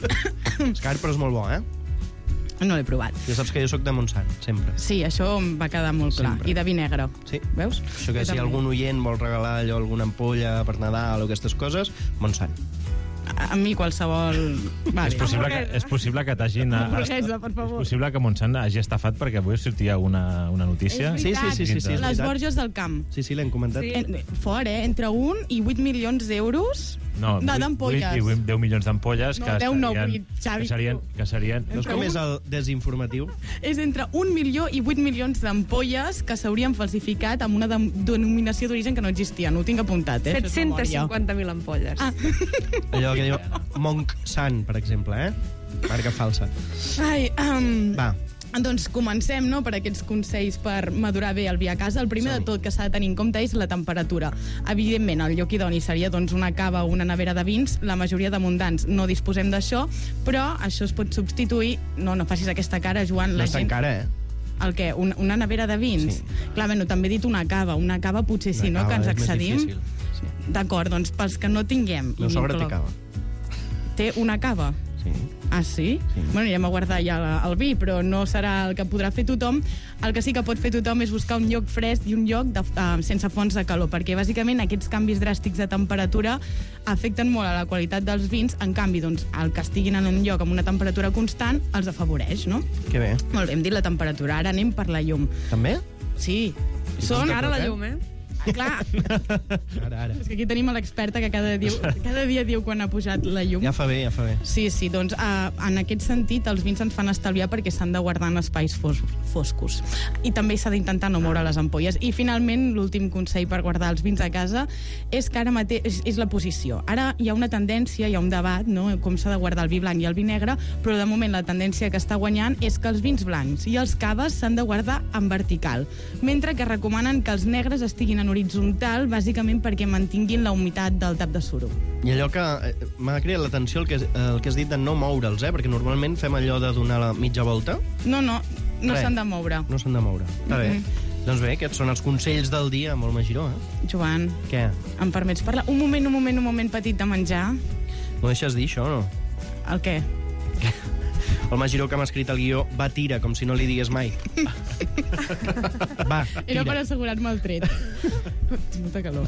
[SPEAKER 1] És car, però és molt bo, eh?
[SPEAKER 20] No l'he provat.
[SPEAKER 1] Ja saps que jo sóc de Montsant, sempre.
[SPEAKER 20] Sí, això em va quedar molt clar.
[SPEAKER 1] Sempre.
[SPEAKER 20] I de vi negre.
[SPEAKER 1] Sí.
[SPEAKER 20] Veus?
[SPEAKER 1] Això que
[SPEAKER 20] Jo
[SPEAKER 1] si
[SPEAKER 20] també.
[SPEAKER 1] algun oient vol regalar allò, alguna ampolla per Nadal o aquestes coses, Montsant.
[SPEAKER 20] A mi qualsevol... Vale.
[SPEAKER 21] És possible que t'hagin...
[SPEAKER 20] Hamburguesa, per favor.
[SPEAKER 21] És possible que Montsant hagi estafat perquè avui sortia una notícia.
[SPEAKER 20] És veritat.
[SPEAKER 1] Sí,
[SPEAKER 20] Les Borges del Camp.
[SPEAKER 1] Sí, l'hem comentat.
[SPEAKER 20] Fort, Entre 1 i 8 milions d'euros d'ampolles.
[SPEAKER 21] 10 milions d'ampolles
[SPEAKER 20] No,
[SPEAKER 21] que
[SPEAKER 20] 10 no,
[SPEAKER 21] serien...
[SPEAKER 20] 8, Xavi.
[SPEAKER 21] Que serien...
[SPEAKER 1] No és com és el desinformatiu?
[SPEAKER 20] És entre 1 milió i 8 milions d'ampolles que s'haurien falsificat amb una denominació d'origen que no existia. No ho tinc apuntat,
[SPEAKER 14] 750.000 ampolles.
[SPEAKER 1] Allò que diu Monk San, per exemple, Marca falsa.
[SPEAKER 20] Ai,
[SPEAKER 1] Va.
[SPEAKER 20] Doncs comencem, no?, per aquests consells per madurar bé el vi a casa. El primer de tot que s'ha de tenir en compte és la temperatura. Evidentment, el lloc idoni seria doncs, una cava o una nevera de vins. La majoria de mundans no disposem d'això, però això es pot substituir... No facis aquesta cara, Joan.
[SPEAKER 1] No està encara,
[SPEAKER 20] El què? Una nevera de vins? Sí. Clar, bueno, també he dit una cava. Una cava potser sí, no?, que ens excedim.
[SPEAKER 1] Sí.
[SPEAKER 20] D'acord, doncs pels que no tinguem...
[SPEAKER 1] El meu sogre té cava.
[SPEAKER 20] Té una cava?
[SPEAKER 1] Sí.
[SPEAKER 20] Ah, sí? Bueno, anirem a guardar ja el vi, però no serà el que podrà fer tothom. El que sí que pot fer tothom és buscar un lloc fresc i un lloc sense fonts de calor, perquè bàsicament aquests canvis dràstics de temperatura afecten molt a la qualitat dels vins. En canvi, doncs, el que estiguin en un lloc amb una temperatura constant els afavoreix, no?
[SPEAKER 1] Que bé.
[SPEAKER 20] Molt bé, hem dit la temperatura, ara anem per la llum.
[SPEAKER 1] També?
[SPEAKER 20] Sí.
[SPEAKER 14] Són ara la llum,
[SPEAKER 20] Clar.
[SPEAKER 1] Ara.
[SPEAKER 20] És que aquí tenim l'experta que cada dia diu quan ha pujat la llum.
[SPEAKER 1] Ja fa bé.
[SPEAKER 20] Sí, doncs en aquest sentit els vins ens fan estalviar perquè s'han de guardar en espais foscos. I també s'ha d'intentar no moure les ampolles. I finalment, l'últim consell per guardar els vins a casa és que ara mateix és la posició. Ara hi ha una tendència, hi ha un debat, no?, com s'ha de guardar el vi blanc i el vi negre, però de moment la tendència que està guanyant és que els vins blancs i els caves s'han de guardar en vertical, mentre que recomanen que els negres estiguin en horitzontal, bàsicament perquè mantinguin la humitat del tap de suro.
[SPEAKER 1] I allò que m'ha cridat l'atenció, el que has dit de no moure'ls, perquè normalment fem allò de donar la mitja volta.
[SPEAKER 20] No s'han de moure.
[SPEAKER 1] No s'han de moure. Està bé. Doncs bé, aquests són els consells del dia amb el Magiró,
[SPEAKER 20] Joan.
[SPEAKER 1] Què?
[SPEAKER 20] Em permets parlar? Un moment petit de menjar.
[SPEAKER 1] No deixes dir això, no?
[SPEAKER 20] El què?
[SPEAKER 1] El Magiró, que m'ha escrit el guió, va, tira, com si no li digués mai. Va, tira.
[SPEAKER 20] Era per assegurar-me el tret. Tens molta calor,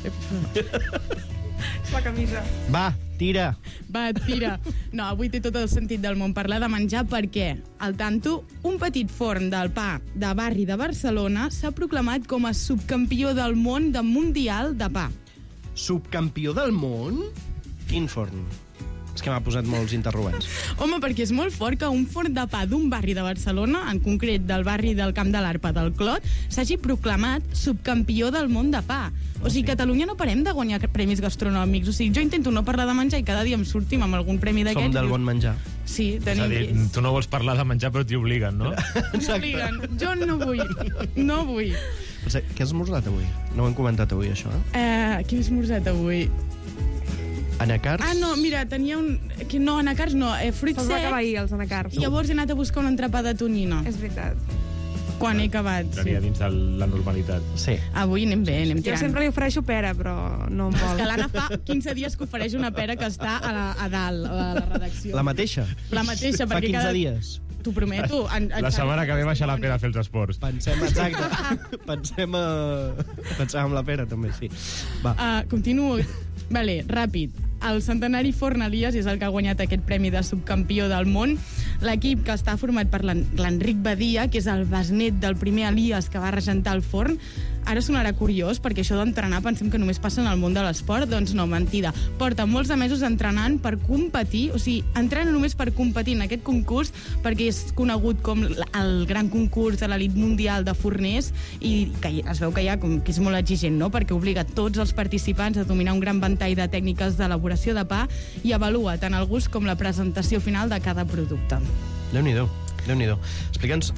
[SPEAKER 14] La camisa.
[SPEAKER 1] Va, tira.
[SPEAKER 20] Va, tira. No, avui té tot el sentit del món parlar de menjar perquè, al tanto, un petit forn del pa de barri de Barcelona s'ha proclamat com a subcampió del món de Mundial de Pa.
[SPEAKER 1] Subcampió del món? Quin forn? És que m'ha posat molts interrogants.
[SPEAKER 20] Home, perquè és molt fort que un forn de pa d'un barri de Barcelona, en concret del barri del Camp de l'Arpa del Clot, s'hagi proclamat subcampió del món de pa. O sigui, Catalunya no parem de guanyar premis gastronòmics. O sigui, jo intento no parlar de menjar i cada dia em sortim amb algun premi d'aquests.
[SPEAKER 1] Som del bon menjar.
[SPEAKER 20] Sí,
[SPEAKER 21] És a dir, tu no vols parlar de menjar, però t'hi obliguen, no?
[SPEAKER 20] M'obliguen. Jo no vull. No vull.
[SPEAKER 1] Què has esmorzat avui? No ho hem comentat avui, això,
[SPEAKER 20] Què he esmorzat avui?
[SPEAKER 1] Anacars?
[SPEAKER 20] Ah, no, mira, tenia un... No, anacars no, fruits secs.
[SPEAKER 14] Se'ls va acabar ahir, els anacars.
[SPEAKER 20] I llavors he anat a buscar un entrepà de tonyina.
[SPEAKER 14] És veritat.
[SPEAKER 20] Quan he acabat.
[SPEAKER 21] Tenia dins de la normalitat.
[SPEAKER 1] Sí.
[SPEAKER 20] Avui anem bé, anem tirant.
[SPEAKER 14] Jo sempre li ofereixo pera, però no em vol.
[SPEAKER 20] És que l'Anna fa 15 dies que ofereix una pera que està a dalt, a la redacció.
[SPEAKER 1] La mateixa?
[SPEAKER 20] La mateixa,
[SPEAKER 1] Fa
[SPEAKER 20] perquè
[SPEAKER 1] 15 dies.
[SPEAKER 20] T'ho prometo.
[SPEAKER 21] La setmana que ve baixa la pera a fer els esports.
[SPEAKER 1] Pensem, exacte. Pensem en la pera, també, sí. Va.
[SPEAKER 20] Continuo. Vale, ràpid. El centenari Forn Elias és el que ha guanyat aquest premi de subcampió del món. L'equip, que està format per l'Enric Badia, que és el besnet del primer Elias que va regentar el forn. Ara sonarà curiós, perquè això d'entrenar pensem que només passa en el món de l'esport. Doncs no, mentida. Porta molts de mesos entrenant per competir, o sigui, entrena només per competir en aquest concurs, perquè és conegut com el gran concurs de l'elit mundial de forners, i que es veu que que és molt exigent, no?, perquè obliga tots els participants a dominar un gran ventall de tècniques d'elaboració de pa i avalua tant el gust com la presentació final de cada producte.
[SPEAKER 1] Déu-n'hi-do, Déu-n'hi-do. Explica'ns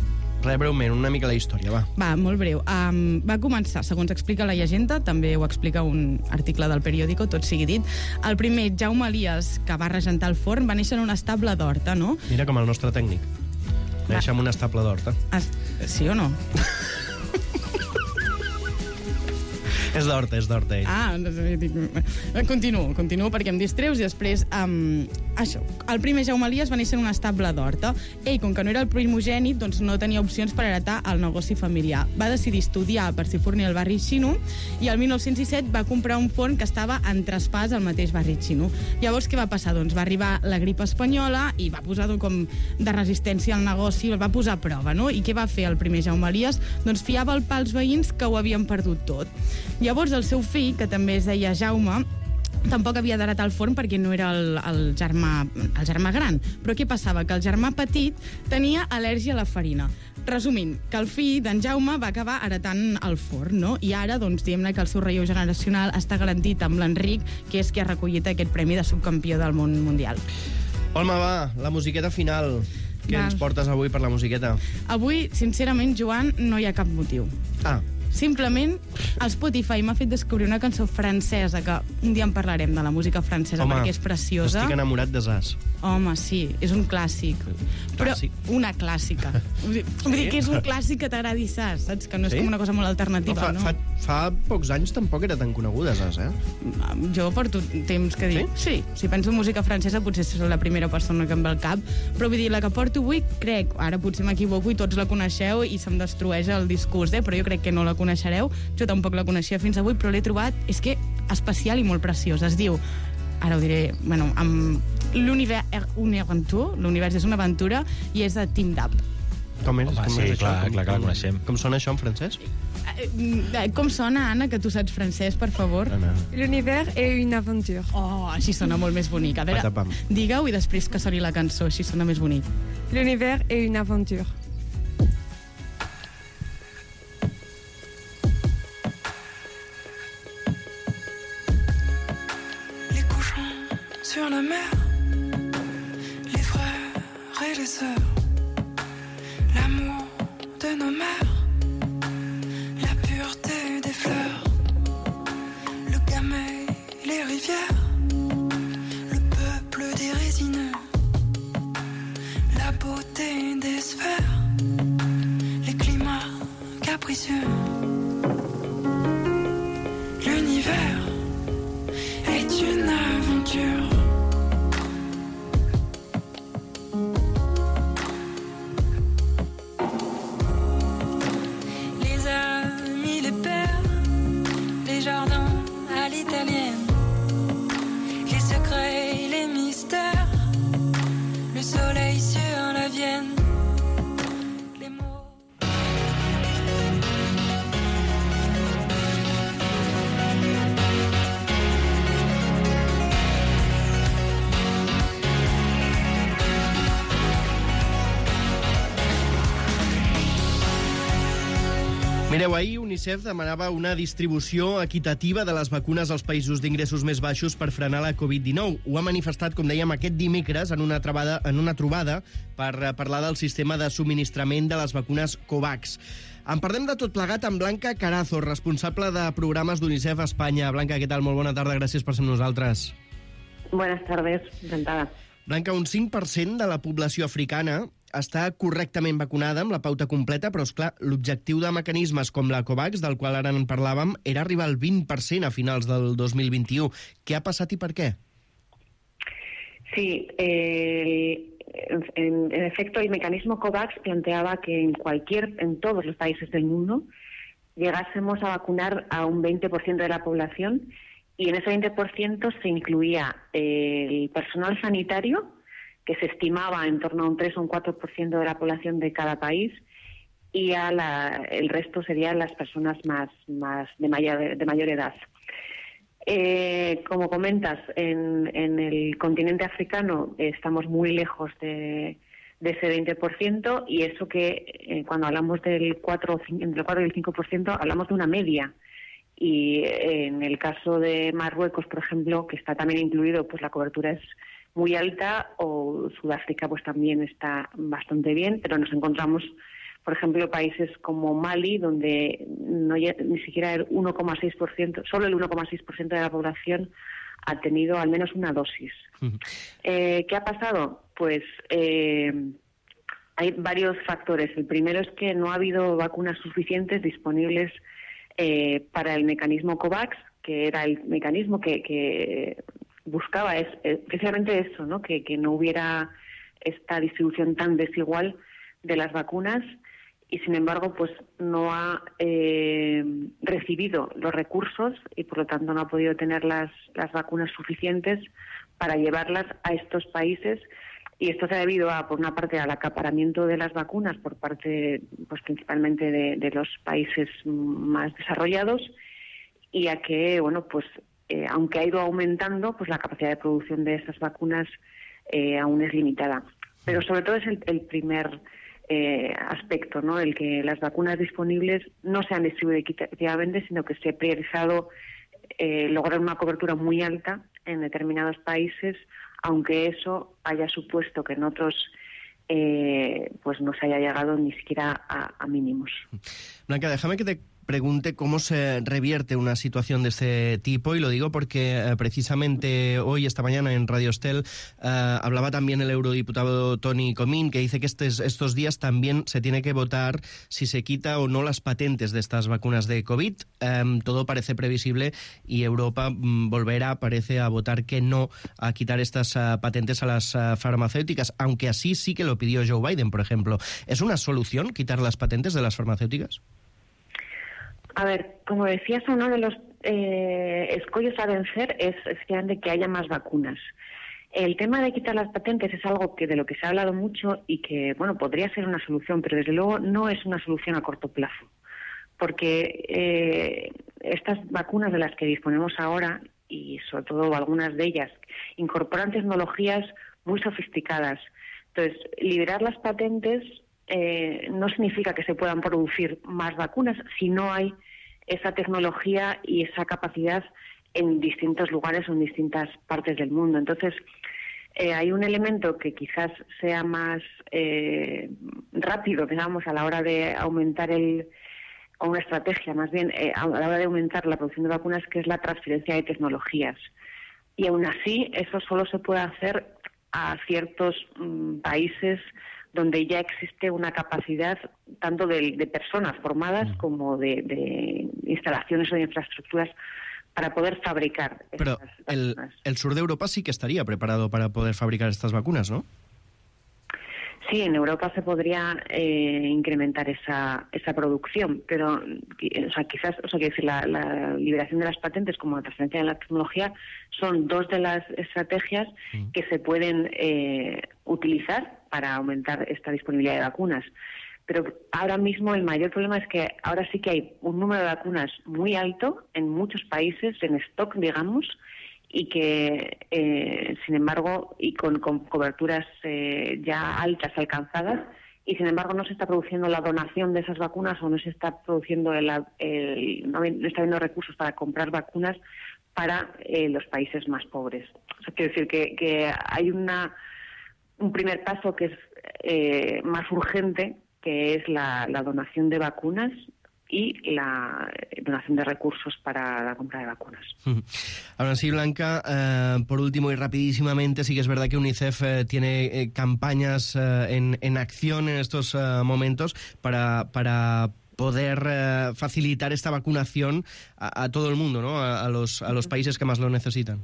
[SPEAKER 1] Res, breument, una mica la història, va.
[SPEAKER 20] Va, molt breu. Va començar, segons explica la llegenda, també ho explica un article del periòdico, tot sigui dit, el primer Jaume Elias, que va regentar el forn, va néixer en un estable d'Horta, no?
[SPEAKER 1] Mira com el nostre tècnic. Deixa'm un estable d'Horta.
[SPEAKER 20] Sí o no?
[SPEAKER 1] És d'Horta, ell.
[SPEAKER 20] Continuo perquè em distreus i després... Això, el primer Jaume Elias va néixer en un estable d'Horta. Ell, com que no era el primogènit, doncs no tenia opcions per heretar el negoci familiar. Va decidir estudiar per si fornir al barri xino i el 1917 va comprar un forn que estava en traspàs al mateix barri xino. Llavors, què va passar? Doncs va arribar la grip espanyola i va posar com de resistència al negoci, el va posar a prova, no? I què va fer el primer Jaume Elias? Doncs fiava el pa als veïns que ho havien perdut tot. Llavors, el seu fill, que també es deia Jaume, tampoc havia d'heretar el forn perquè no era el germà gran. Però què passava? Que el germà petit tenia al·lèrgia a la farina. Resumint, que el fill d'en Jaume va acabar heretant el forn, no? I ara, doncs, diguem-ne que el seu relleu generacional està garantit amb l'Enric, que és qui ha recollit aquest premi de subcampió del món mundial.
[SPEAKER 1] Olma, va, la musiqueta final. Què ens portes avui per la musiqueta?
[SPEAKER 20] Avui, sincerament, Joan, no hi ha cap motiu. Simplement, el Spotify m'ha fet descobrir una cançó francesa, que un dia en parlarem de la música francesa, perquè és preciosa.
[SPEAKER 1] Estic enamorat de Zaz.
[SPEAKER 20] Home, sí, és un clàssic. Però una clàssica. Vull dir que és un clàssic que t'agradi Zaz, saps? Que no és com una cosa molt alternativa, no?
[SPEAKER 1] Fa pocs anys tampoc era tan coneguda, Zaz,
[SPEAKER 20] Jo porto temps que dic... Sí, si penso en música francesa potser és la primera persona que em ve al cap, però vull dir, la que porto avui, crec, ara potser m'equivoco i tots la coneixeu i se'm destrueix el discurs, però jo crec que no la coneixereu, jo tampoc la coneixia fins avui, però l'he trobat, és que especial i molt preciós. Es diu, ara ho diré, amb l'univers une aventure, l'univers és una aventura, i és de Team Dab.
[SPEAKER 1] Com és?
[SPEAKER 21] Sí, clar que la coneixem.
[SPEAKER 1] Com sona això en francès?
[SPEAKER 20] Com sona, Anna, que tu saps francès, per favor?
[SPEAKER 14] L'univers est une aventure.
[SPEAKER 20] Oh, així sona molt més bonic. A veure, digue-ho i després que soni la cançó, així sona més bonic.
[SPEAKER 14] L'univers est une aventure.
[SPEAKER 2] Sur la mer, les frères et les sœurs, l'amour de nos mères, la pureté des fleurs, le gamay, les rivières, le peuple des résineux, la beauté des sphères, les climats capricieux. L'univers est une aventure. Les secrets, les mystères, le soleil sur la Vienne, les mots.
[SPEAKER 1] Mireu, ahir UNICEF demanava una distribució equitativa de les vacunes als països d'ingressos més baixos per frenar la Covid-19. Ho ha manifestat, com dèiem, aquest dimecres en una trobada per parlar del sistema de subministrament de les vacunes COVAX. En parlem de tot plegat amb Blanca Carazo, responsable de programes d'UNICEF a Espanya. Blanca, què tal? Molt bona tarda, gràcies per ser amb nosaltres.
[SPEAKER 3] Buenas tardes, encantada.
[SPEAKER 1] Blanca, un 5% de la població africana està correctament vacunada amb la pauta completa, però, esclar, l'objectiu de mecanismes com la COVAX, del qual ara en parlàvem, era arribar al 20% a finals del 2021. Què ha passat i per qué?
[SPEAKER 3] Sí, en efecto, el mecanismo COVAX planteaba que en todos los países del mundo llegásemos a vacunar a un 20% de la población, y en ese 20% se incluía el personal sanitario, que se estimaba en torno a un 3 o un 4% de la población de cada país, y el resto serían las personas de mayor edad. Como comentas, en el continente africano estamos muy lejos de ese 20%, y eso que cuando hablamos entre el 4 y el 5% hablamos de una media. Y en el caso de Marruecos, por ejemplo, que está también incluido, pues la cobertura es muy alta, o Sudáfrica pues también está bastante bien, pero nos encontramos Por ejemplo, países como Mali, donde ni siquiera el 1,6%, solo el 1,6% de la población ha tenido al menos una dosis. ¿Qué ha pasado? Pues hay varios factores. El primero es que no ha habido vacunas suficientes disponibles para el mecanismo COVAX, que era el mecanismo que buscaba precisamente eso, ¿no? Que no hubiera esta distribución tan desigual de las vacunas, y sin embargo pues no ha recibido los recursos y por lo tanto no ha podido tener las vacunas suficientes para llevarlas a estos países. Y esto se ha debido por una parte, al acaparamiento de las vacunas por parte, pues principalmente de los países más desarrollados, y a que, bueno, pues aunque ha ido aumentando, pues la capacidad de producción de esas vacunas aún es limitada. Pero sobre todo es el primer aspecto, ¿no? El que las vacunas disponibles no se han distribuido equitativamente, sino que se ha priorizado lograr una cobertura muy alta en determinados países, aunque eso haya supuesto que en otros pues no se haya llegado ni siquiera a mínimos.
[SPEAKER 1] Blanca, déjame que te pregunte cómo se revierte una situación de este tipo, y lo digo porque precisamente hoy, esta mañana, en Radio Estel, hablaba también el eurodiputado Toni Comín, que dice que estos días también se tiene que votar si se quita o no las patentes de estas vacunas de COVID. Todo parece previsible y Europa volverá, parece, a votar que no, a quitar estas patentes a las farmacéuticas, aunque así sí que lo pidió Joe Biden, por ejemplo. ¿Es una solución quitar las patentes de las farmacéuticas?
[SPEAKER 3] A ver, como decías, uno de los escollos a vencer es efectivamente que haya más vacunas. El tema de quitar las patentes es algo de lo que se ha hablado mucho y que, bueno, podría ser una solución, pero desde luego no es una solución a corto plazo, porque estas vacunas de las que disponemos ahora, y sobre todo algunas de ellas, incorporan tecnologías muy sofisticadas. Entonces, liberar las patentes no significa que se puedan producir más vacunas si no hay esa tecnología y esa capacidad en distintos lugares o en distintas partes del mundo. Entonces, hay un elemento que quizás sea más rápido, digamos, a la hora de aumentar o una estrategia más bien, a la hora de aumentar la producción de vacunas, que es la transferencia de tecnologías. Y aún así, eso solo se puede hacer a ciertos países donde ya existe una capacidad tanto de personas formadas como de instalaciones o de infraestructuras para poder fabricar estas vacunas.
[SPEAKER 1] El sur de Europa sí que estaría preparado para poder fabricar estas vacunas, ¿no?
[SPEAKER 3] Sí, en Europa se podría incrementar esa producción, pero quizás la liberación de las patentes como la transferencia de la tecnología son dos de las estrategias que se pueden utilizar para aumentar esta disponibilidad de vacunas. Pero ahora mismo el mayor problema es que ahora sí que hay un número de vacunas muy alto en muchos países, en stock, digamos, y que, sin embargo, y con coberturas ya altas alcanzadas, y sin embargo no se está produciendo la donación de esas vacunas o no se está produciendo no está habiendo recursos para comprar vacunas para los países más pobres. O sea, quiero decir que hay un primer paso que es más urgente, que es la donación de vacunas y la donación de recursos para la compra de vacunas.
[SPEAKER 1] Ahora sí, Blanca, por último y rapidísimamente, sí que es verdad que UNICEF tiene campañas en acción en estos momentos para poder facilitar esta vacunación a todo el mundo, ¿no? A los países que más lo necesitan.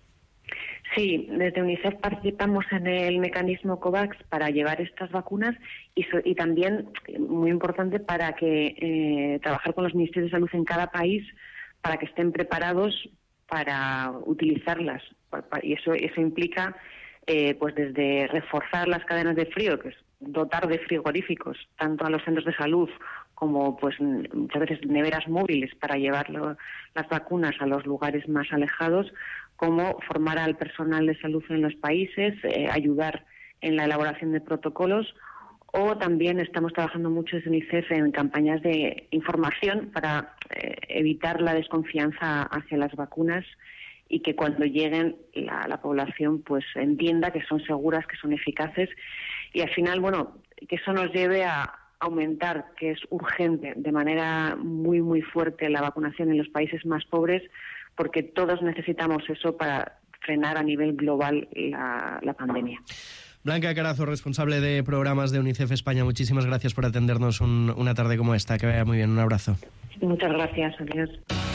[SPEAKER 3] Sí, desde UNICEF participamos en el mecanismo COVAX para llevar estas vacunas y también, muy importante, para que trabajar con los ministerios de salud en cada país para que estén preparados para utilizarlas. Y eso implica pues desde reforzar las cadenas de frío, que es dotar de frigoríficos tanto a los centros de salud como pues muchas veces neveras móviles para llevar las vacunas a los lugares más alejados, como formar al personal de salud en los países, ayudar en la elaboración de protocolos, o también estamos trabajando mucho desde UNICEF en campañas de información para evitar la desconfianza hacia las vacunas y que cuando lleguen la población pues entienda que son seguras, que son eficaces, y al final, bueno, que eso nos lleve a aumentar, que es urgente, de manera muy, muy fuerte la vacunación en los países más pobres, porque todos necesitamos eso para frenar a nivel global la pandemia.
[SPEAKER 1] Blanca Carazo, responsable de programas de UNICEF España, muchísimas gracias por atendernos una tarde como esta. Que vaya muy bien, un abrazo.
[SPEAKER 3] Muchas gracias, adiós.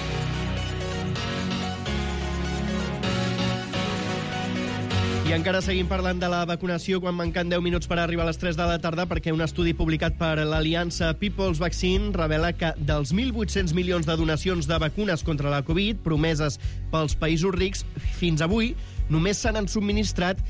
[SPEAKER 1] I encara seguim parlant de la vacunació quan manquen 10 minuts per arribar a les 3 de la tarda, perquè un estudi publicat per l'Aliança People's Vaccine revela que dels 1.800 milions de donacions de vacunes contra la Covid promeses pels països rics, fins avui només se n'han subministrat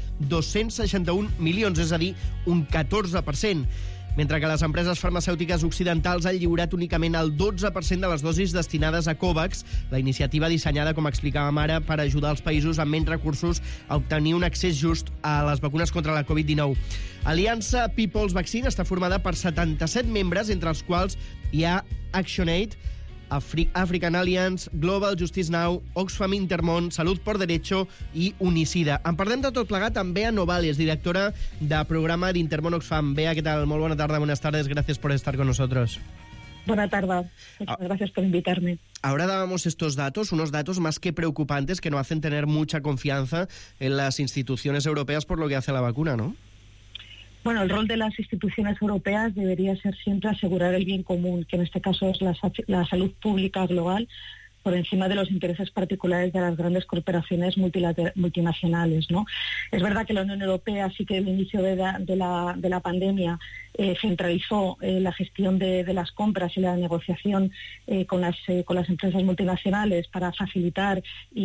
[SPEAKER 1] 261 milions, és a dir, un 14%. Mentre que les empreses farmacèutiques occidentals han lliurat únicament el 12% de les dosis destinades a COVAX, la iniciativa dissenyada, com explicàvem ara, per ajudar els països amb menys recursos a obtenir un accés just a les vacunes contra la Covid-19. Aliança People's Vaccine està formada per 77 membres, entre els quals hi ha ActionAid, African Alliance, Global Justice Now, Oxfam Intermón, Salud por Derecho i Unicida. En parlem de tot plegat amb Bea Novales, directora de programa d'Intermón Oxfam. Bea, ¿qué tal? Muy buena tarde, buenas tardes. Gracias por estar con nosotros.
[SPEAKER 4] Buenas tardes. Muchas gracias por invitarme.
[SPEAKER 1] Ahora dábamos estos datos, unos datos más que preocupantes que nos hacen tener mucha confianza en las instituciones europeas por lo que hace a la vacuna, ¿no?
[SPEAKER 4] Bueno, el rol de las instituciones europeas debería ser siempre asegurar el bien común, que en este caso es la salud pública global, por encima de los intereses particulares de las grandes corporaciones multinacionales, ¿no? Es verdad que la Unión Europea sí que al inicio de la pandemia centralizó la gestión de las compras y la negociación con las empresas multinacionales para facilitar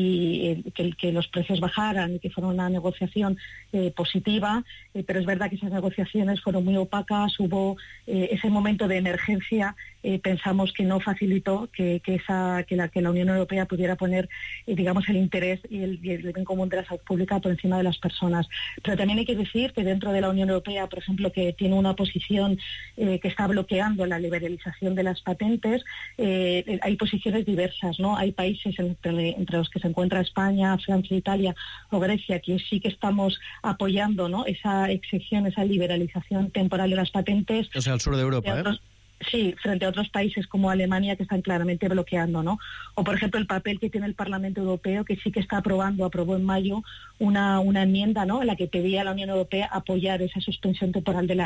[SPEAKER 4] y que los precios bajaran y que fuera una negociación positiva, pero es verdad que esas negociaciones fueron muy opacas, hubo ese momento de emergencia, pensamos que no facilitó que la Unión Europea pudiera poner, digamos, el interés y el bien común de la salud pública por encima de las personas. Pero también hay que decir que dentro de la Unión Europea, por ejemplo, que tiene una posición que está bloqueando la liberalización de las patentes, hay posiciones diversas, ¿no? Hay países entre los que se encuentra España, Francia, Italia o Grecia, que sí que estamos apoyando, ¿no?, esa excepción, esa liberalización temporal de las patentes.
[SPEAKER 1] O sea, al sur de Europa,
[SPEAKER 4] Sí, frente a otros países como Alemania que están claramente bloqueando, ¿no? O, por ejemplo, el papel que tiene el Parlamento Europeo, que sí que aprobó en mayo una enmienda, ¿no?, en la que pedía a la Unión Europea apoyar esa suspensión temporal de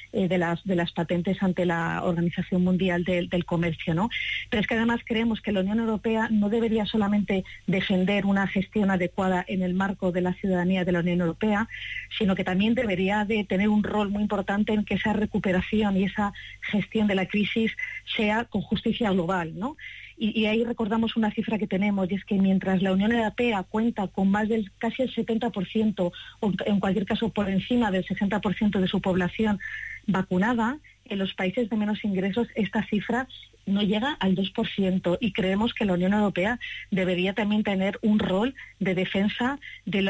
[SPEAKER 4] las patentes ante la Organización Mundial del Comercio, ¿no? Pero es que además creemos que la Unión Europea no debería solamente defender una gestión adecuada en el marco de la ciudadanía de la Unión Europea, sino que también debería de tener un rol muy importante en que esa recuperación y esa gestión de la crisis sea con justicia global, ¿no? Y ahí recordamos una cifra que tenemos, y es que mientras la Unión Europea cuenta con más del casi el 70%, o en cualquier caso por encima del 60% de su población vacunada, en los países de menos ingresos esta cifra no llega al 2%, y creemos que la Unión Europea debería también tener un rol de defensa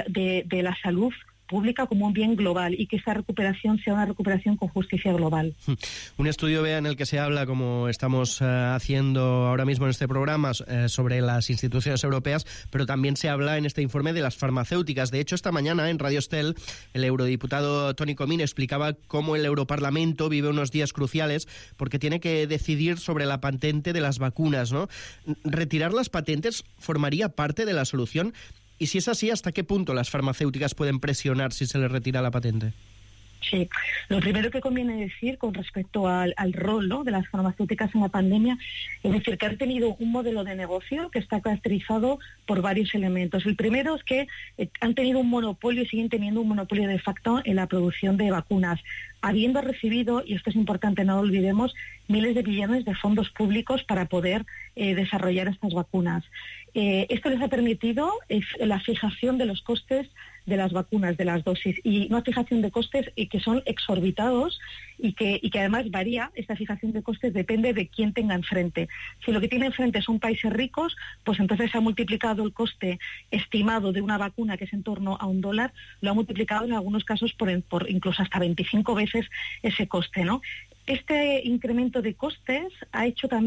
[SPEAKER 4] de la salud pública como un bien global, y que esa recuperación sea una recuperación con justicia global.
[SPEAKER 1] Un estudio, Bea, en el que se habla, como estamos haciendo ahora mismo en este programa, sobre las instituciones europeas, pero también se habla en este informe de las farmacéuticas. De hecho, esta mañana en Radio Estel, el eurodiputado Toni Comín explicaba cómo el Europarlamento vive unos días cruciales porque tiene que decidir sobre la patente de las vacunas, ¿no? ¿Retirar las patentes formaría parte de la solución? Y si es así, ¿hasta qué punto las farmacéuticas pueden presionar si se les retira la patente?
[SPEAKER 4] Sí, lo primero que conviene decir con respecto al rol, ¿no?, de las farmacéuticas en la pandemia, es decir, que han tenido un modelo de negocio que está caracterizado por varios elementos. El primero es que han tenido un monopolio y siguen teniendo un monopolio de facto en la producción de vacunas, habiendo recibido, y esto es importante, no lo olvidemos, miles de billones de fondos públicos para poder desarrollar estas vacunas. Esto les ha permitido la fijación de los costes de las vacunas, de las dosis, y una fijación de costes que son exorbitados y que además varía. Esta fijación de costes depende de quién tenga enfrente. Si lo que tiene enfrente son países ricos, pues entonces se ha multiplicado el coste estimado de una vacuna, que es en torno a $1, lo ha multiplicado en algunos casos por incluso hasta 25 veces ese coste, ¿no? Este incremento de costes ha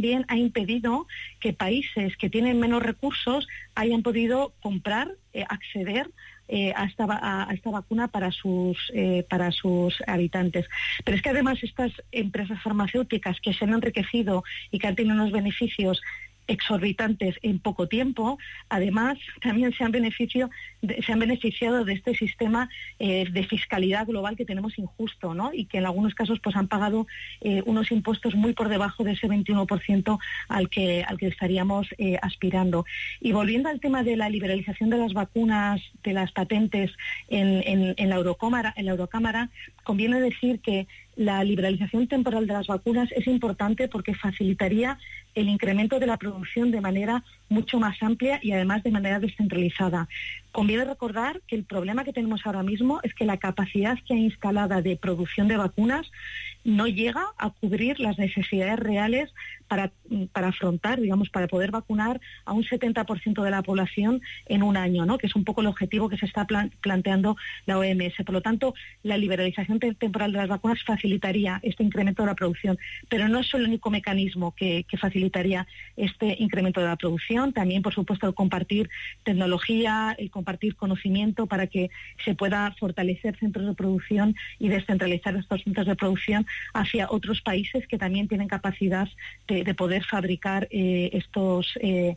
[SPEAKER 4] impedido que países que tienen menos recursos hayan podido comprar, acceder a esta vacuna para sus habitantes. Pero es que además estas empresas farmacéuticas que se han enriquecido y que han tenido unos beneficios exorbitantes en poco tiempo, además también se han beneficiado de este sistema de fiscalidad global que tenemos injusto, ¿no? Y que en algunos casos pues han pagado unos impuestos muy por debajo de ese 21% al que estaríamos aspirando. Y volviendo al tema de la liberalización de las vacunas, de las patentes en la Eurocámara, conviene decir que la liberalización temporal de las vacunas es importante porque facilitaría el incremento de la producción de manera mucho más amplia y además de manera descentralizada. Conviene recordar que el problema que tenemos ahora mismo es que la capacidad que hay instalada de producción de vacunas no llega a cubrir las necesidades reales para afrontar, digamos, para poder vacunar a un 70% de la población en un año, ¿no? Que es un poco el objetivo que se está planteando la OMS. Por lo tanto, la liberalización temporal de las vacunas facilitaría este incremento de la producción, pero no es el único mecanismo que facilitaría este incremento de la producción. También, por supuesto, el compartir tecnología, el compartir conocimiento para que se pueda fortalecer centros de producción y descentralizar estos centros de producción hacia otros países que también tienen capacidad de poder fabricar estas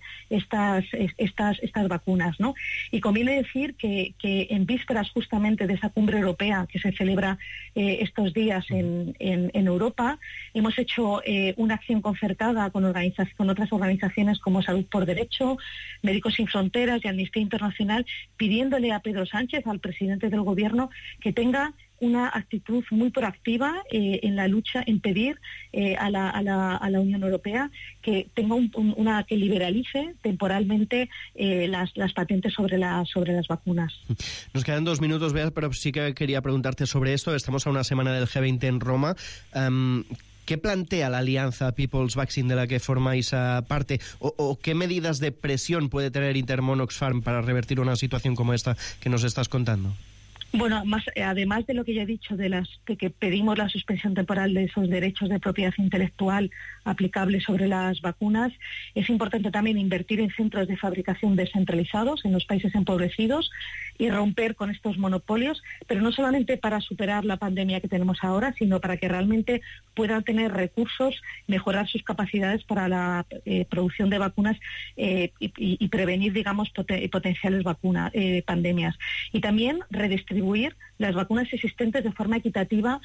[SPEAKER 4] vacunas, ¿no? Y conviene decir que en vísperas justamente de esa cumbre europea que se celebra estos días en Europa, hemos hecho una acción concertada con otras organizaciones como Salud por Derecho, Médicos Sin Fronteras y Amnistía Internacional, pidiéndole a Pedro Sánchez, al presidente del gobierno, que tenga una actitud muy proactiva en la lucha, en pedir a la Unión Europea que tenga que liberalice temporalmente las patentes sobre las vacunas.
[SPEAKER 1] Nos quedan 2 minutos, Bea, pero sí que quería preguntarte sobre esto. Estamos a una semana del G20 en Roma. ¿Qué plantea la alianza People's Vaccine de la que formáis parte? ¿O qué medidas de presión puede tener Intermon Oxfam para revertir una situación como esta que nos estás contando?
[SPEAKER 4] Bueno, además de lo que ya he dicho, de que pedimos la suspensión temporal de esos derechos de propiedad intelectual aplicables sobre las vacunas, es importante también invertir en centros de fabricación descentralizados en los países empobrecidos y romper con estos monopolios, pero no solamente para superar la pandemia que tenemos ahora, sino para que realmente puedan tener recursos, mejorar sus capacidades para la producción de vacunas y prevenir, digamos, potenciales pandemias. Y también redistribuir las vacunas existentes de forma equitativa,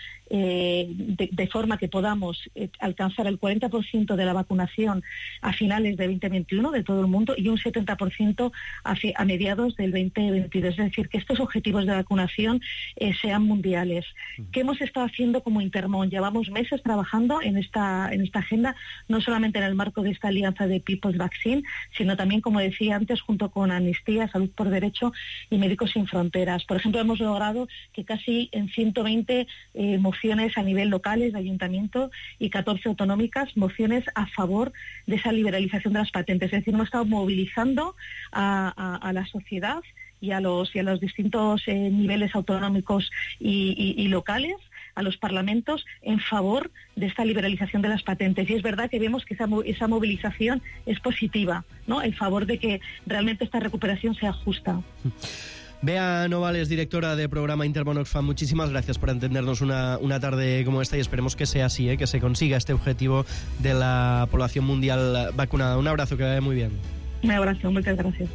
[SPEAKER 4] de forma que podamos alcanzar el 40% de la vacunación a finales de 2021 de todo el mundo y un 70% a mediados del 2022. Es decir, que estos objetivos de vacunación sean mundiales. ¿Qué hemos estado haciendo como Intermon? Llevamos meses trabajando en esta agenda, no solamente en el marco de esta alianza de People's Vaccine, sino también, como decía antes, junto con Amnistía, Salud por Derecho y Médicos Sin Fronteras. Por ejemplo, hemos logrado que casi en 120 mociones a nivel locales de ayuntamiento y 14 autonómicas, mociones a favor de esa liberalización de las patentes. Es decir, hemos estado movilizando a la sociedad y a los distintos niveles autonómicos y locales, a los parlamentos, en favor de esta liberalización de las patentes. Y es verdad que vemos que esa movilización es positiva, ¿no?, en favor de que realmente esta recuperación sea justa.
[SPEAKER 1] Bea Novales, directora de programa Intermon Oxfam, muchísimas gracias por atendernos una tarde como esta y esperemos que sea así, que se consiga este objetivo de la población mundial vacunada. Un abrazo, que vaya muy bien.
[SPEAKER 4] Un abrazo, muchas gracias.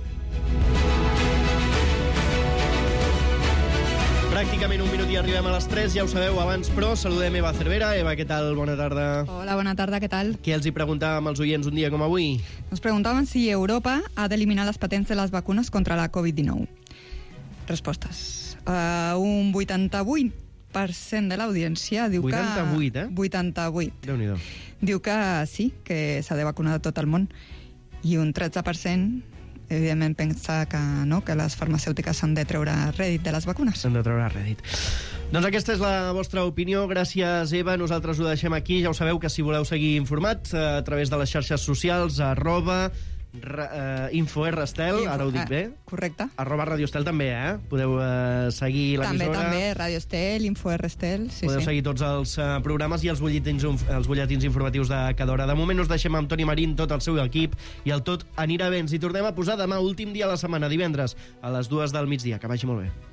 [SPEAKER 1] Pràcticament un minut i arribem a les 3, ja ho sabeu abans, però saludem Eva Cervera. Eva, què tal? Bona tarda.
[SPEAKER 5] Hola, bona tarda, què tal?
[SPEAKER 1] Què els hi preguntàvem als oients un dia com avui?
[SPEAKER 5] Nos preguntaban si Europa ha de eliminar las patents de las vacunas contra la COVID-19. Respostes. Un 88% de l'audiència diu
[SPEAKER 1] 88,
[SPEAKER 5] que... 88.
[SPEAKER 1] Déu-n'hi-do.
[SPEAKER 5] Diu que sí, que s'ha de vacunar a tot el món. I un 13%, evidentment, pensa que no, que les farmacèutiques s'han de treure rèdit de les vacunes.
[SPEAKER 1] S'han de treure rèdit. Doncs aquesta és la vostra opinió. Gràcies, Eva. Nosaltres ho deixem aquí. Ja ho sabeu que si voleu seguir informats a través de les xarxes socials, Info Estel, ara ho dic bé.
[SPEAKER 5] Correcte.
[SPEAKER 1] @Radio Estel també, Podeu seguir l'emissora.
[SPEAKER 5] També, Radio Estel, Info Estel.
[SPEAKER 1] Podeu seguir tots els programes i els butlletins informatius de cada hora. De moment us deixem amb Toni Marín, tot el seu equip, i el tot anirà bé. Ens hi tornem a posar demà, últim dia de la setmana, divendres, a les 2 del migdia. Que vagi molt bé.